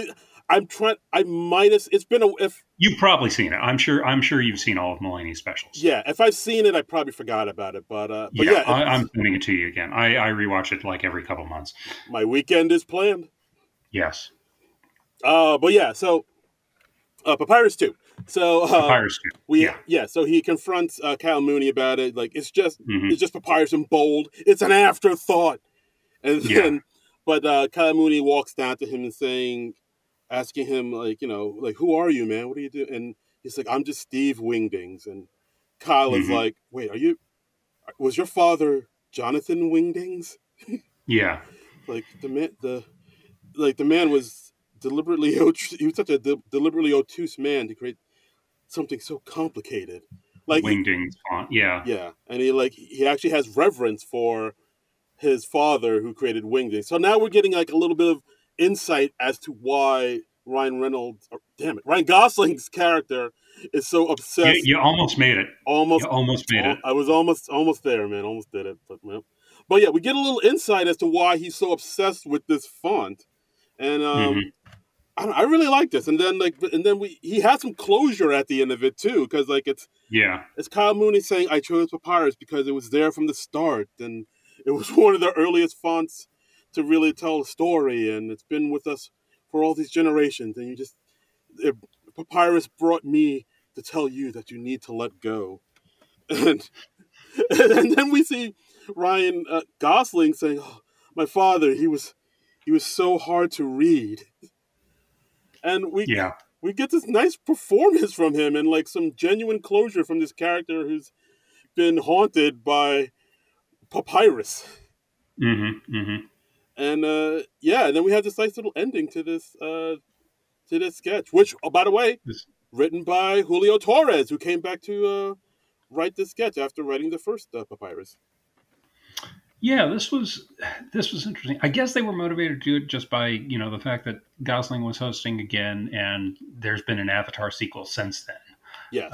Speaker 1: I'm trying. I might have. It's been a if.
Speaker 2: You've probably seen it. I'm sure you've seen all of Mulaney's specials.
Speaker 1: Yeah, if I've seen it, I probably forgot about it. But
Speaker 2: yeah, I'm sending it to you again. I rewatch it like every couple months.
Speaker 1: My weekend is planned.
Speaker 2: Yes.
Speaker 1: But yeah, so Papyrus 2. So
Speaker 2: Papyrus 2.
Speaker 1: So he confronts Kyle Mooney about it. Like it's just Papyrus in bold. It's an afterthought. And then, but Kyle Mooney walks down to him and asking him like, who are you, man? What do you do? And he's like, I'm just Steve Wingdings. And Kyle is like, wait, was your father Jonathan Wingdings?
Speaker 2: Yeah.
Speaker 1: Like the man was deliberately, he was such a deliberately obtuse man to create something so complicated. Like
Speaker 2: Wingdings font, yeah.
Speaker 1: Yeah. And he actually has reverence for his father who created Wingdings. So now we're getting like a little bit of insight as to why Ryan Gosling's character is so obsessed.
Speaker 2: You almost made it.
Speaker 1: Almost
Speaker 2: made it.
Speaker 1: I was almost there, man. Almost did it. But yeah, we get a little insight as to why he's so obsessed with this font. And I really like this. And then he had some closure at the end of it too, because it's Kyle Mooney saying, I chose Papyrus because it was there from the start, and it was one of the earliest fonts to really tell a story, and it's been with us for all these generations. And Papyrus brought me to tell you that you need to let go. And then we see Ryan Gosling saying, oh, my father, he was so hard to read. And we get this nice performance from him and like some genuine closure from this character who's been haunted by Papyrus. And then we have this nice little ending to this sketch, which, by the way, written by Julio Torres, who came back to write this sketch after writing the first Papyrus.
Speaker 2: Yeah, this was interesting. I guess they were motivated to do it just by the fact that Gosling was hosting again, and there's been an Avatar sequel since then.
Speaker 1: Yes.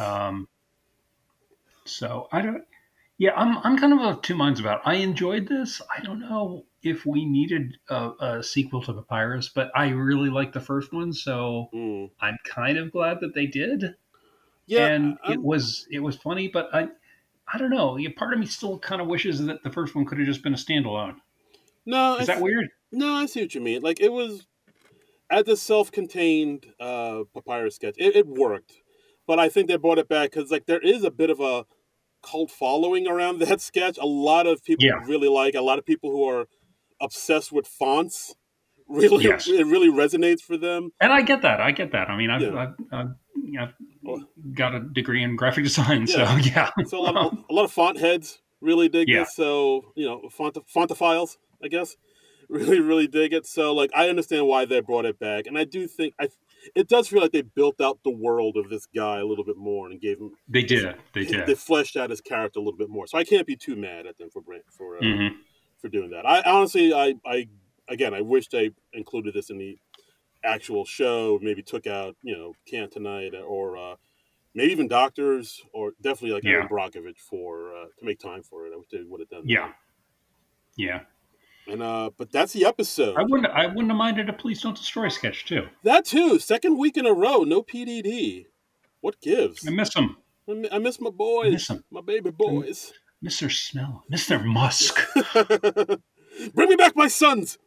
Speaker 2: So I don't. Yeah, I'm kind of of two minds about it. I enjoyed this. I don't know if we needed a sequel to Papyrus, but I really liked the first one, so I'm kind of glad that they did. Yeah, and it was funny, but I don't know. Part of me still kind of wishes that the first one could have just been a standalone.
Speaker 1: No,
Speaker 2: is that weird?
Speaker 1: No, I see what you mean. Like it was as a self-contained Papyrus sketch. It worked, but I think they brought it back because there is a bit of a cult following around that sketch. A lot of people really like. A lot of people who are obsessed with fonts. Really, it really resonates for them.
Speaker 2: And I get that. I mean, I've got a degree in graphic design, so yeah.
Speaker 1: So a lot of font heads really dig it. So fontophiles, I guess, really, really dig it. So I understand why they brought it back, and I do think it does feel like they built out the world of this guy a little bit more and gave him.
Speaker 2: They did.
Speaker 1: They fleshed out his character a little bit more. So I can't be too mad at them for doing that. I honestly, I wish they included this in the actual show. Maybe took out, Can't Tonight or maybe even Doctors, or definitely Aaron Brockovich to make time for it. I wish they would have done that.
Speaker 2: Yeah.
Speaker 1: And but that's the episode.
Speaker 2: I wouldn't have minded a Please Don't Destroy sketch too.
Speaker 1: That too. Second week in a row, no PDD. What gives?
Speaker 2: I miss them.
Speaker 1: I miss my boys.
Speaker 2: Miss them.
Speaker 1: My baby boys.
Speaker 2: Mr. Smell. Mr. Musk.
Speaker 1: Bring me back my sons.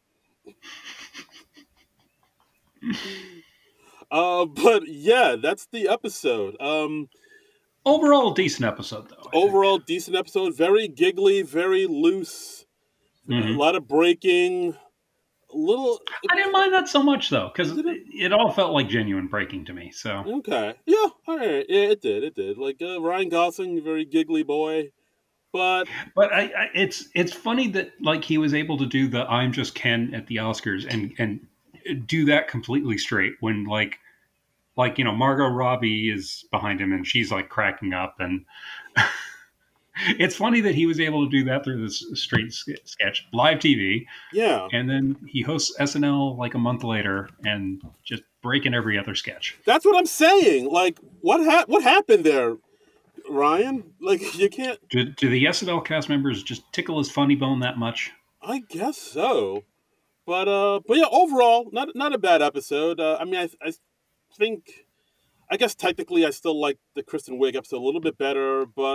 Speaker 1: But yeah, that's the episode.
Speaker 2: Overall, decent episode though.
Speaker 1: Overall, decent episode. Very giggly, very loose. A lot of breaking.
Speaker 2: I didn't mind that so much though, because it all felt like genuine breaking to me. So
Speaker 1: okay, yeah, all right, yeah, it did. Ryan Gosling, very giggly boy. But
Speaker 2: it's funny that he was able to do the I'm Just Ken at the Oscars and do that completely straight when Margot Robbie is behind him and she's cracking up, and it's funny that he was able to do that through this straight sketch, live TV.
Speaker 1: Yeah,
Speaker 2: and then he hosts SNL a month later and just breaking every other sketch.
Speaker 1: That's what I'm saying. What happened there? Ryan, you can't.
Speaker 2: Do the SNL cast members just tickle his funny bone that much?
Speaker 1: I guess so. But yeah, overall, not a bad episode. I mean, I think, I guess technically I still like the Kristen Wiig episode a little bit better, but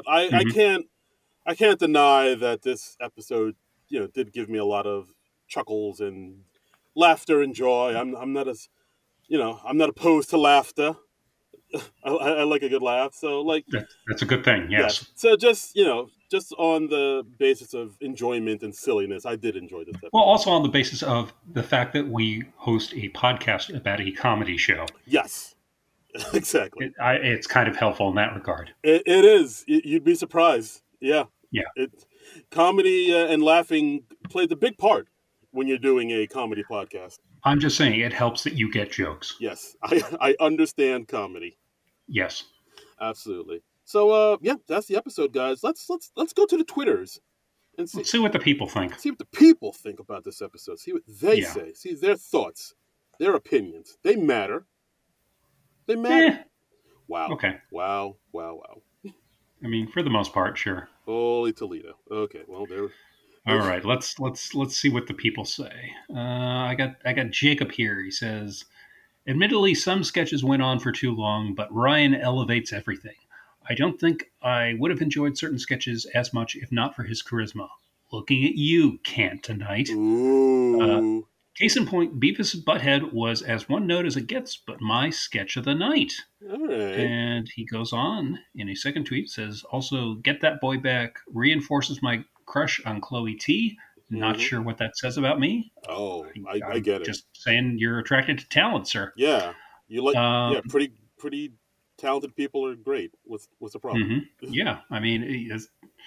Speaker 1: I can't deny that this episode, did give me a lot of chuckles and laughter and joy. I'm not as, I'm not opposed to laughter. I like a good laugh. So like,
Speaker 2: That's a good thing.
Speaker 1: yeah.
Speaker 2: Yes.
Speaker 1: So just, just on the basis of enjoyment and silliness, I did enjoy this episode.
Speaker 2: Well, also on the basis of the fact that we host a podcast about a comedy show.
Speaker 1: Yes, exactly.
Speaker 2: It's kind of helpful in that regard.
Speaker 1: It is. You'd be surprised. Yeah.
Speaker 2: Yeah.
Speaker 1: Comedy and laughing plays a big part when you're doing a comedy podcast.
Speaker 2: I'm just saying it helps that you get jokes.
Speaker 1: Yes, I understand comedy.
Speaker 2: Yes.
Speaker 1: Absolutely. So yeah, that's the episode, guys. Let's go to the Twitters and
Speaker 2: Let's see what the people think.
Speaker 1: See what the people think about this episode. See what they say. See their thoughts, their opinions. They matter. They matter. Wow.
Speaker 2: Okay.
Speaker 1: Wow.
Speaker 2: I mean, for the most part, sure.
Speaker 1: Holy Toledo. Okay. Well, there.
Speaker 2: All right. Let's see what the people say. I got Jacob here. He says, admittedly, some sketches went on for too long, but Ryan elevates everything. I don't think I would have enjoyed certain sketches as much if not for his charisma. Looking at you, Can't tonight.
Speaker 1: Ooh.
Speaker 2: Case in point, Beavis' Butthead was as one note as it gets, but my sketch of the night.
Speaker 1: All right.
Speaker 2: And he goes on in a second tweet, says, also, Get That Boy Back reinforces my crush on Chloe T. Not sure what that says about me.
Speaker 1: Oh, I get it.
Speaker 2: Just saying you're attracted to talent, sir.
Speaker 1: Yeah. You like, pretty talented people are great. What's the problem?
Speaker 2: Yeah. I mean,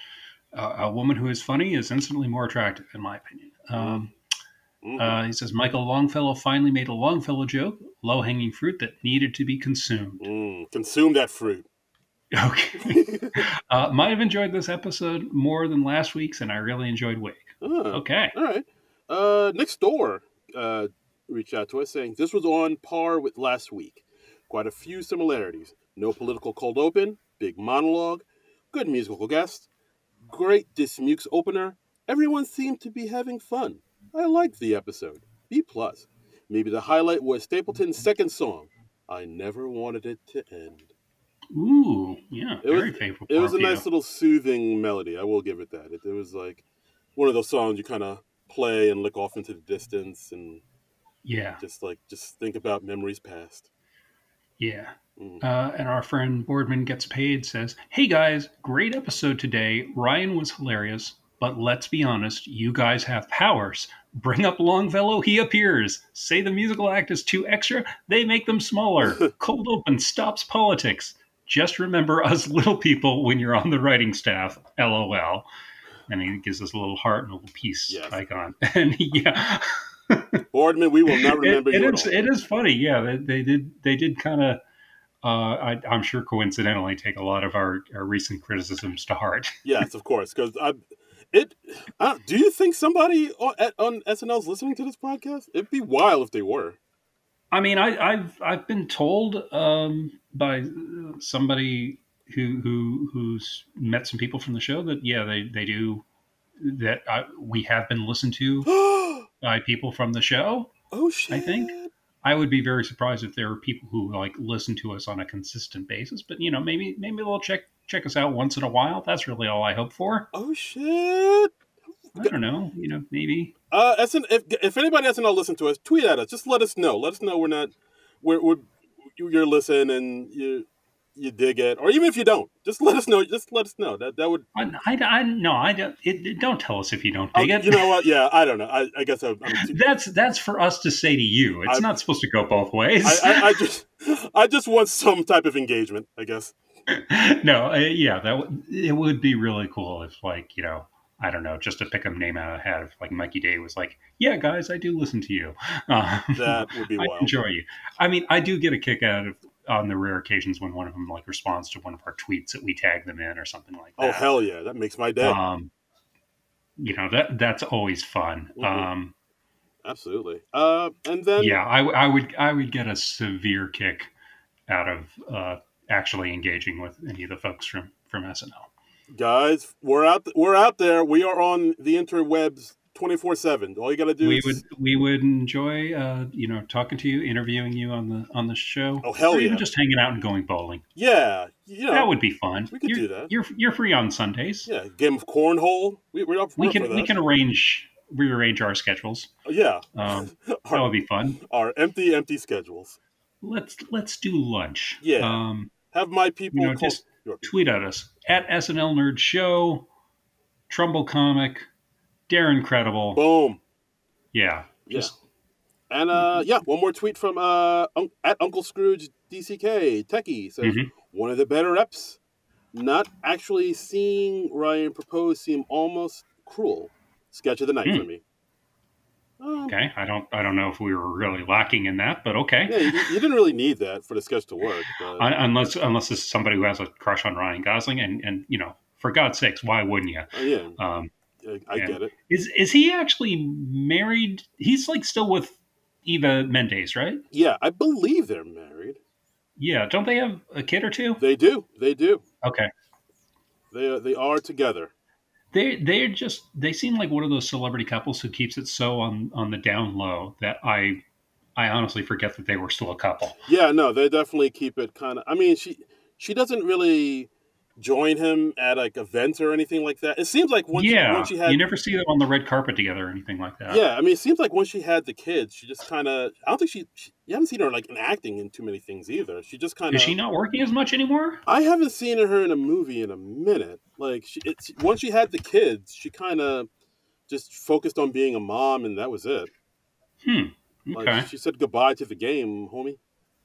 Speaker 2: a woman who is funny is instantly more attractive, in my opinion. He says, Michael Longfellow finally made a Longfellow joke, low-hanging fruit that needed to be consumed.
Speaker 1: Consume that fruit.
Speaker 2: Okay. Might have enjoyed this episode more than last week's, and I really enjoyed Wig. Okay.
Speaker 1: All right. Next door reached out to us saying, this was on par with last week. Quite a few similarities. No political cold open, big monologue, good musical guest, great Dismukes opener. Everyone seemed to be having fun. I liked the episode. B+. Maybe the highlight was Stapleton's second song, I Never Wanted It to End.
Speaker 2: Ooh, yeah, very favorable.
Speaker 1: It was a nice little soothing melody. I will give it that. It was like one of those songs you kind of play and look off into the distance and just think about memories past.
Speaker 2: Yeah. And our friend Boardman Gets Paid says, hey guys, great episode today. Ryan was hilarious, but let's be honest, you guys have powers. Bring up Longfellow, he appears. Say the musical act is too extra, they make them smaller. Cold open stops politics. Just remember us little people when you're on the writing staff, LOL. And he gives us a little heart and a little peace icon. And yeah.
Speaker 1: Boardman, we will not remember you.
Speaker 2: It is funny, yeah. They did kind of, I'm sure coincidentally, take a lot of our recent criticisms to heart.
Speaker 1: Yes, of course. Because do you think somebody on SNL is listening to this podcast? It'd be wild if they were.
Speaker 2: I mean, I've been told by somebody who's met some people from the show that they do that. We have been listened to by people from the show.
Speaker 1: Oh shit!
Speaker 2: I think I would be very surprised if there are people who like listen to us on a consistent basis. But maybe they'll check us out once in a while. That's really all I hope for.
Speaker 1: Oh shit!
Speaker 2: I don't know. Maybe.
Speaker 1: If anybody has not listened to us, tweet at us. Just let us know. Let us know you're listening and you dig it, or even if you don't, just let us know. Just let us know. That would.
Speaker 2: I don't. Don't tell us if you don't dig it.
Speaker 1: You know what? Yeah, I don't know. I guess
Speaker 2: that's for us to say to you. It's not supposed to go both ways.
Speaker 1: I just want some type of engagement, I guess.
Speaker 2: No, it would be really cool if, like, I don't know, just to pick a name out of the hat, if like Mikey Day was like, yeah, guys, I do listen to you.
Speaker 1: That would be wild.
Speaker 2: I enjoy you. I mean, I do get a kick out of on the rare occasions when one of them like responds to one of our tweets that we tag them in or something like that.
Speaker 1: Oh, hell yeah. That makes my day.
Speaker 2: That's always fun.
Speaker 1: Mm-hmm. Absolutely. And then.
Speaker 2: Yeah, I would get a severe kick out of actually engaging with any of the folks from SNL.
Speaker 1: Guys, we're out there. We are on the interwebs 24/7. All you got to do is
Speaker 2: we would enjoy talking to you, interviewing you on the show.
Speaker 1: Oh, hell
Speaker 2: or
Speaker 1: yeah.
Speaker 2: even just hanging out and going bowling.
Speaker 1: Yeah,
Speaker 2: that would be fun.
Speaker 1: We could do that.
Speaker 2: You're free on Sundays.
Speaker 1: Yeah, game of cornhole. We're up for that.
Speaker 2: We can rearrange our schedules.
Speaker 1: Yeah,
Speaker 2: that would be fun.
Speaker 1: Our empty schedules.
Speaker 2: Let's do lunch.
Speaker 1: Yeah. Have my people
Speaker 2: just tweet at us at SNL Nerd Show, Trumbull Comic, Darren Credible.
Speaker 1: Boom.
Speaker 2: Yeah.
Speaker 1: And one more tweet from at Uncle Scrooge DCK Techie says one of the better reps. Not actually seeing Ryan propose seemed almost cruel. Sketch of the night for me.
Speaker 2: Okay, I don't know if we were really lacking in that, but okay.
Speaker 1: Yeah, you didn't really need that for the sketch to work. But...
Speaker 2: unless this is somebody who has a crush on Ryan Gosling, and for God's sakes, why wouldn't you?
Speaker 1: Yeah, I get it.
Speaker 2: Is he actually married? He's like still with Eva Mendes, right?
Speaker 1: Yeah, I believe they're married.
Speaker 2: Yeah, don't they have a kid or two?
Speaker 1: They do.
Speaker 2: Okay,
Speaker 1: they are together.
Speaker 2: They seem like one of those celebrity couples who keeps it so on the down low that I honestly forget that they were still a couple.
Speaker 1: Yeah, no, they definitely keep it kind of. I mean, she doesn't really join him at like events or anything like that. It seems like once she had,
Speaker 2: you never see them on the red carpet together or anything like that.
Speaker 1: Yeah, I mean, it seems like once she had the kids, she just kind of. I don't think you haven't seen her like in acting in too many things either. She just kind of.
Speaker 2: Is she not working as much anymore?
Speaker 1: I haven't seen her in a movie in a minute. Like once she had the kids, she kind of just focused on being a mom, and that was it.
Speaker 2: Okay.
Speaker 1: Like, she said goodbye to the game, homie.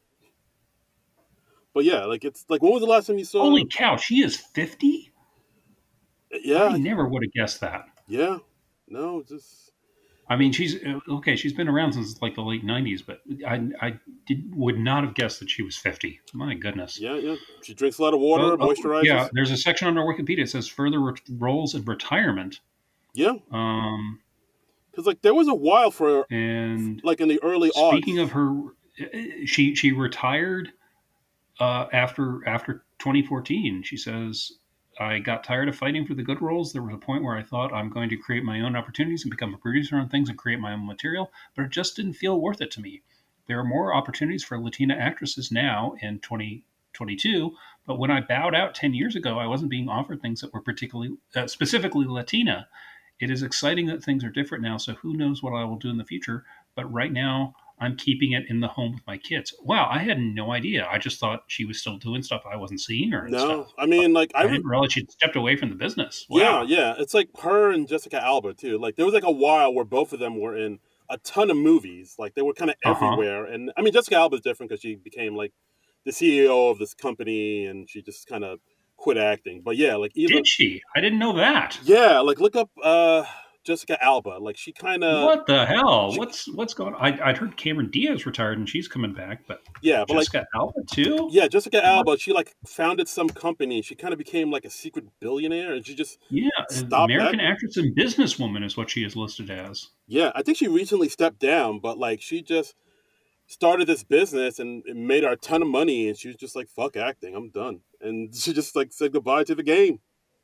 Speaker 1: But yeah, like it's like when was the last time you saw?
Speaker 2: Holy cow, she is 50?
Speaker 1: Yeah,
Speaker 2: I never would have guessed that.
Speaker 1: Yeah, no, just.
Speaker 2: I mean, she's been around since like the late 90s, but I would not have guessed that she was 50. My goodness.
Speaker 1: Yeah. She drinks a lot of water, moisturizes.
Speaker 2: Yeah, there's a section under Wikipedia that says further roles in retirement.
Speaker 1: Yeah. Because like there was a while for
Speaker 2: and
Speaker 1: like in the early
Speaker 2: speaking of her, she retired after 2014. She says, I got tired of fighting for the good roles. There was a point where I thought I'm going to create my own opportunities and become a producer on things and create my own material, but it just didn't feel worth it to me. There are more opportunities for Latina actresses now in 2022, but when I bowed out 10 years ago, I wasn't being offered things that were specifically Latina. It is exciting that things are different now, so who knows what I will do in the future, but right now I'm keeping it in the home with my kids. Wow, I had no idea. I just thought she was still doing stuff I wasn't seeing her.
Speaker 1: No, I mean, like
Speaker 2: I didn't realize she'd stepped away from the business. Wow.
Speaker 1: Yeah. It's like her and Jessica Alba too. Like there was like a while where both of them were in a ton of movies. Like they were kind of everywhere. And I mean, Jessica Alba is different because she became like the CEO of this company, and she just kind of quit acting. But yeah, like
Speaker 2: did she? I didn't know that.
Speaker 1: Yeah, like look up Jessica Alba. Like she kind of.
Speaker 2: What the hell? What's going on? I'd heard Cameron Diaz retired and she's coming back, but
Speaker 1: yeah, but
Speaker 2: Jessica Alba too.
Speaker 1: Yeah, Jessica Alba. She like founded some company. She kind of became like a secret billionaire, and she just stopped.
Speaker 2: American actress and businesswoman is what she is listed as.
Speaker 1: Yeah, I think she recently stepped down, but like she just started this business and it made her a ton of money, and she was just like, "Fuck acting, I'm done," and she just like said goodbye to the game.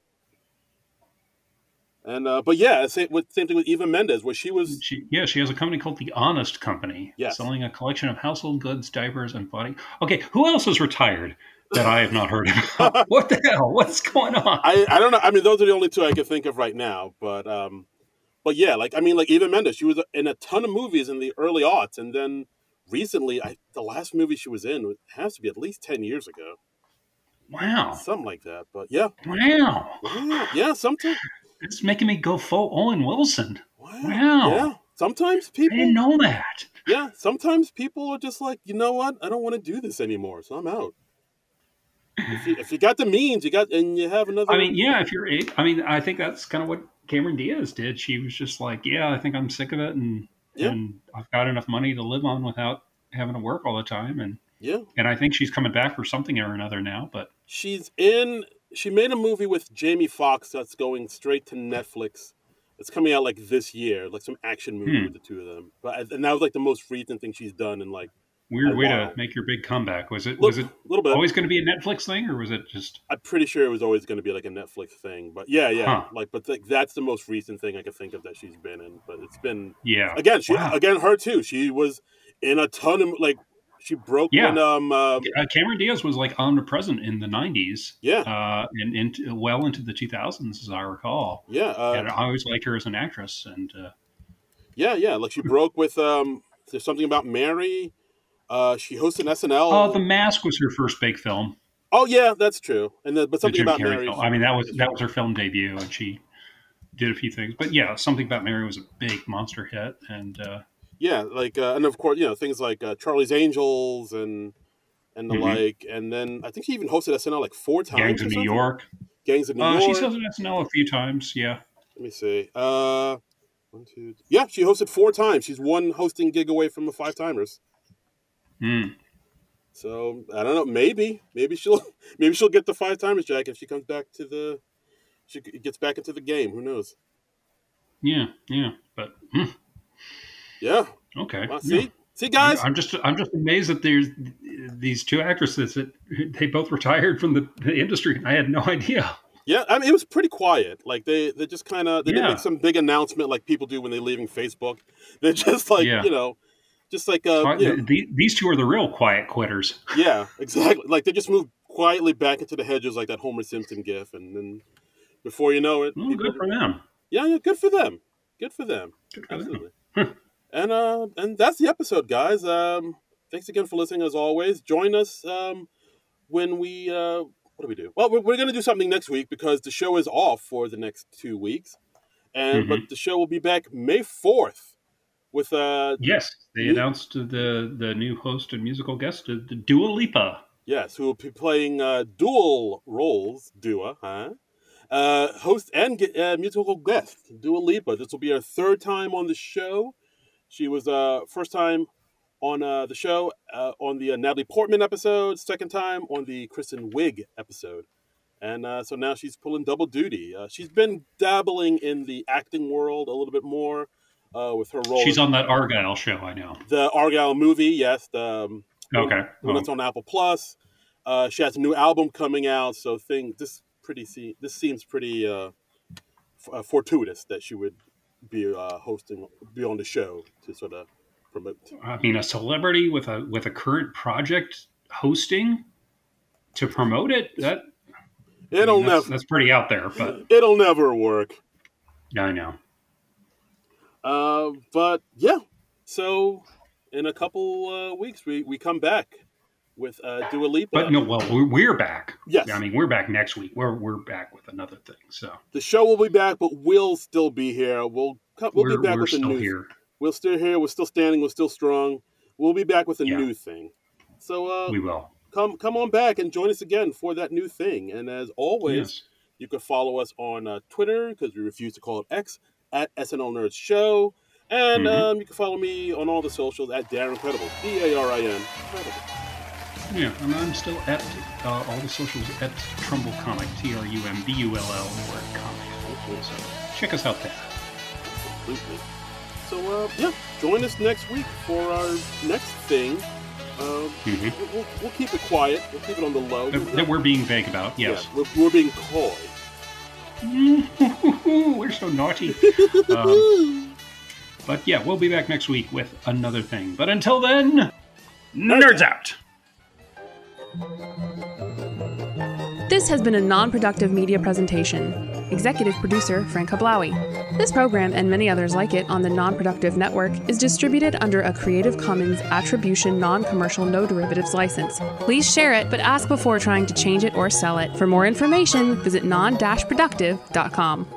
Speaker 1: And but yeah, same thing with Eva Mendes, where she
Speaker 2: has a company called The Honest Company, selling a collection of household goods, diapers, and body. Okay, who else is retired that I have not heard of? What the hell? What's going on?
Speaker 1: I don't know. I mean, those are the only two I can think of right now. But yeah, like I mean, like Eva Mendes, she was in a ton of movies in the early aughts, and then recently, the last movie she was in has to be at least 10 years ago.
Speaker 2: Wow,
Speaker 1: something like that. But yeah,
Speaker 2: wow,
Speaker 1: yeah, sometimes.
Speaker 2: It's making me go full Owen Wilson. Wow.
Speaker 1: Yeah. Sometimes people.
Speaker 2: I didn't know that.
Speaker 1: Yeah. Sometimes people are just like, you know what? I don't want to do this anymore, so I'm out. If you got the means, you have another.
Speaker 2: I mean, yeah. I think that's kind of what Cameron Diaz did. She was just like, yeah, I think I'm sick of it, and I've got enough money to live on without having to work all the time, and I think she's coming back for something or another now. But
Speaker 1: she made a movie with Jamie Foxx that's going straight to Netflix. It's coming out like this year, like some action movie with the two of them. And that was like the most recent thing she's done in like
Speaker 2: Weird way to make your big comeback. Was it
Speaker 1: a little bit
Speaker 2: always going to be a Netflix thing, or was it just?
Speaker 1: I'm pretty sure it was always going to be like a Netflix thing, but yeah,
Speaker 2: Huh.
Speaker 1: like, but that's the most recent thing I can think of that she's been in. But it's been
Speaker 2: again,
Speaker 1: her too. She was in a ton of like she broke when
Speaker 2: Cameron Diaz was like omnipresent in the 90s, and into the 2000s, as I recall. And I always liked her as an actress, and
Speaker 1: like she broke with There's Something About Mary. She hosted SNL.
Speaker 2: Oh, The Mask was her first big film.
Speaker 1: Oh yeah, that's true. And but Something About Mary.
Speaker 2: Film. I mean, that was her film debut, and she did a few things. But yeah, Something About Mary was a big monster hit, and
Speaker 1: and of course, things like Charlie's Angels and the like. And then I think she even hosted SNL like 4 times.
Speaker 2: Gangs of New York.
Speaker 1: She's
Speaker 2: hosted SNL a few times. Yeah.
Speaker 1: Let me see. 1, 2. Yeah, she hosted 4 times. She's one hosting gig away from the 5-timers. So I don't know. Maybe she'll get the 5-timers, Jack, if she comes back she gets back into the game. Who knows?
Speaker 2: Yeah. But
Speaker 1: yeah.
Speaker 2: Okay.
Speaker 1: Well, see, guys.
Speaker 2: I'm just amazed that there's these 2 actresses that they both retired from the industry. I had no idea.
Speaker 1: Yeah, I mean, it was pretty quiet. Like they just kind of didn't make some big announcement like people do when they're leaving Facebook. They're just like just like
Speaker 2: these 2 are the real quiet quitters.
Speaker 1: Yeah, exactly. Like they just moved quietly back into the hedges, like that Homer Simpson gif, and then before you know it,
Speaker 2: good for them.
Speaker 1: Yeah, good for them. Absolutely. And that's the episode, guys. Thanks again for listening, as always. Join us when we. What do we do? Well, we're going to do something next week because the show is off for the next 2 weeks, but the show will be back May 4th. With
Speaker 2: yes, they announced the new host and musical guest, the Dua Lipa.
Speaker 1: Yes, who will be playing dual roles, host and musical guest, Dua Lipa. This will be her 3rd time on the show. She was first time on the show on the Natalie Portman episode, 2nd time on the Kristen Wiig episode. And so now she's pulling double duty. She's been dabbling in the acting world a little bit more. With her role,
Speaker 2: she's on that Argyle show. I know
Speaker 1: the Argyle movie. Yes, when it's on Apple Plus. She has a new album coming out, so this seems pretty fortuitous that she would be be on the show to sort of promote.
Speaker 2: I mean, a celebrity with a current project hosting to promote it. That's pretty out there, but
Speaker 1: it'll never work.
Speaker 2: I know.
Speaker 1: But yeah, so in a couple weeks we come back with Dua Lipa.
Speaker 2: But no, well, we're back.
Speaker 1: Yes,
Speaker 2: I mean we're back next week. We're back with another thing. So
Speaker 1: the show will be back, but we'll still be here. We'll be back with a new.
Speaker 2: Here.
Speaker 1: We're still here. We're still standing. We're still strong. We'll be back with a new thing. So
Speaker 2: we will
Speaker 1: come on back and join us again for that new thing. And as always, you can follow us on Twitter because we refuse to call it X. At SNL Nerds Show. And you can follow me on all the socials at Darren Credible. DARIN Credible.
Speaker 2: Yeah, and I'm still at all the socials at Trumbull Comic, TRUMBULL comic. So check us out there.
Speaker 1: Absolutely. So, join us next week for our next thing. We'll keep it quiet. We'll keep it on the low.
Speaker 2: That we're being vague about, yes.
Speaker 1: Yeah, we're being coy.
Speaker 2: We're so naughty. But yeah, we'll be back next week with another thing. But until then, nerds out.
Speaker 3: This has been a non-productive media presentation. Executive producer Frank Hablawi. This program and many others like it on the Non-Productive Network is distributed under a Creative Commons Attribution Non-Commercial No Derivatives license. Please share it, but ask before trying to change it or sell it. For more information, visit non-productive.com.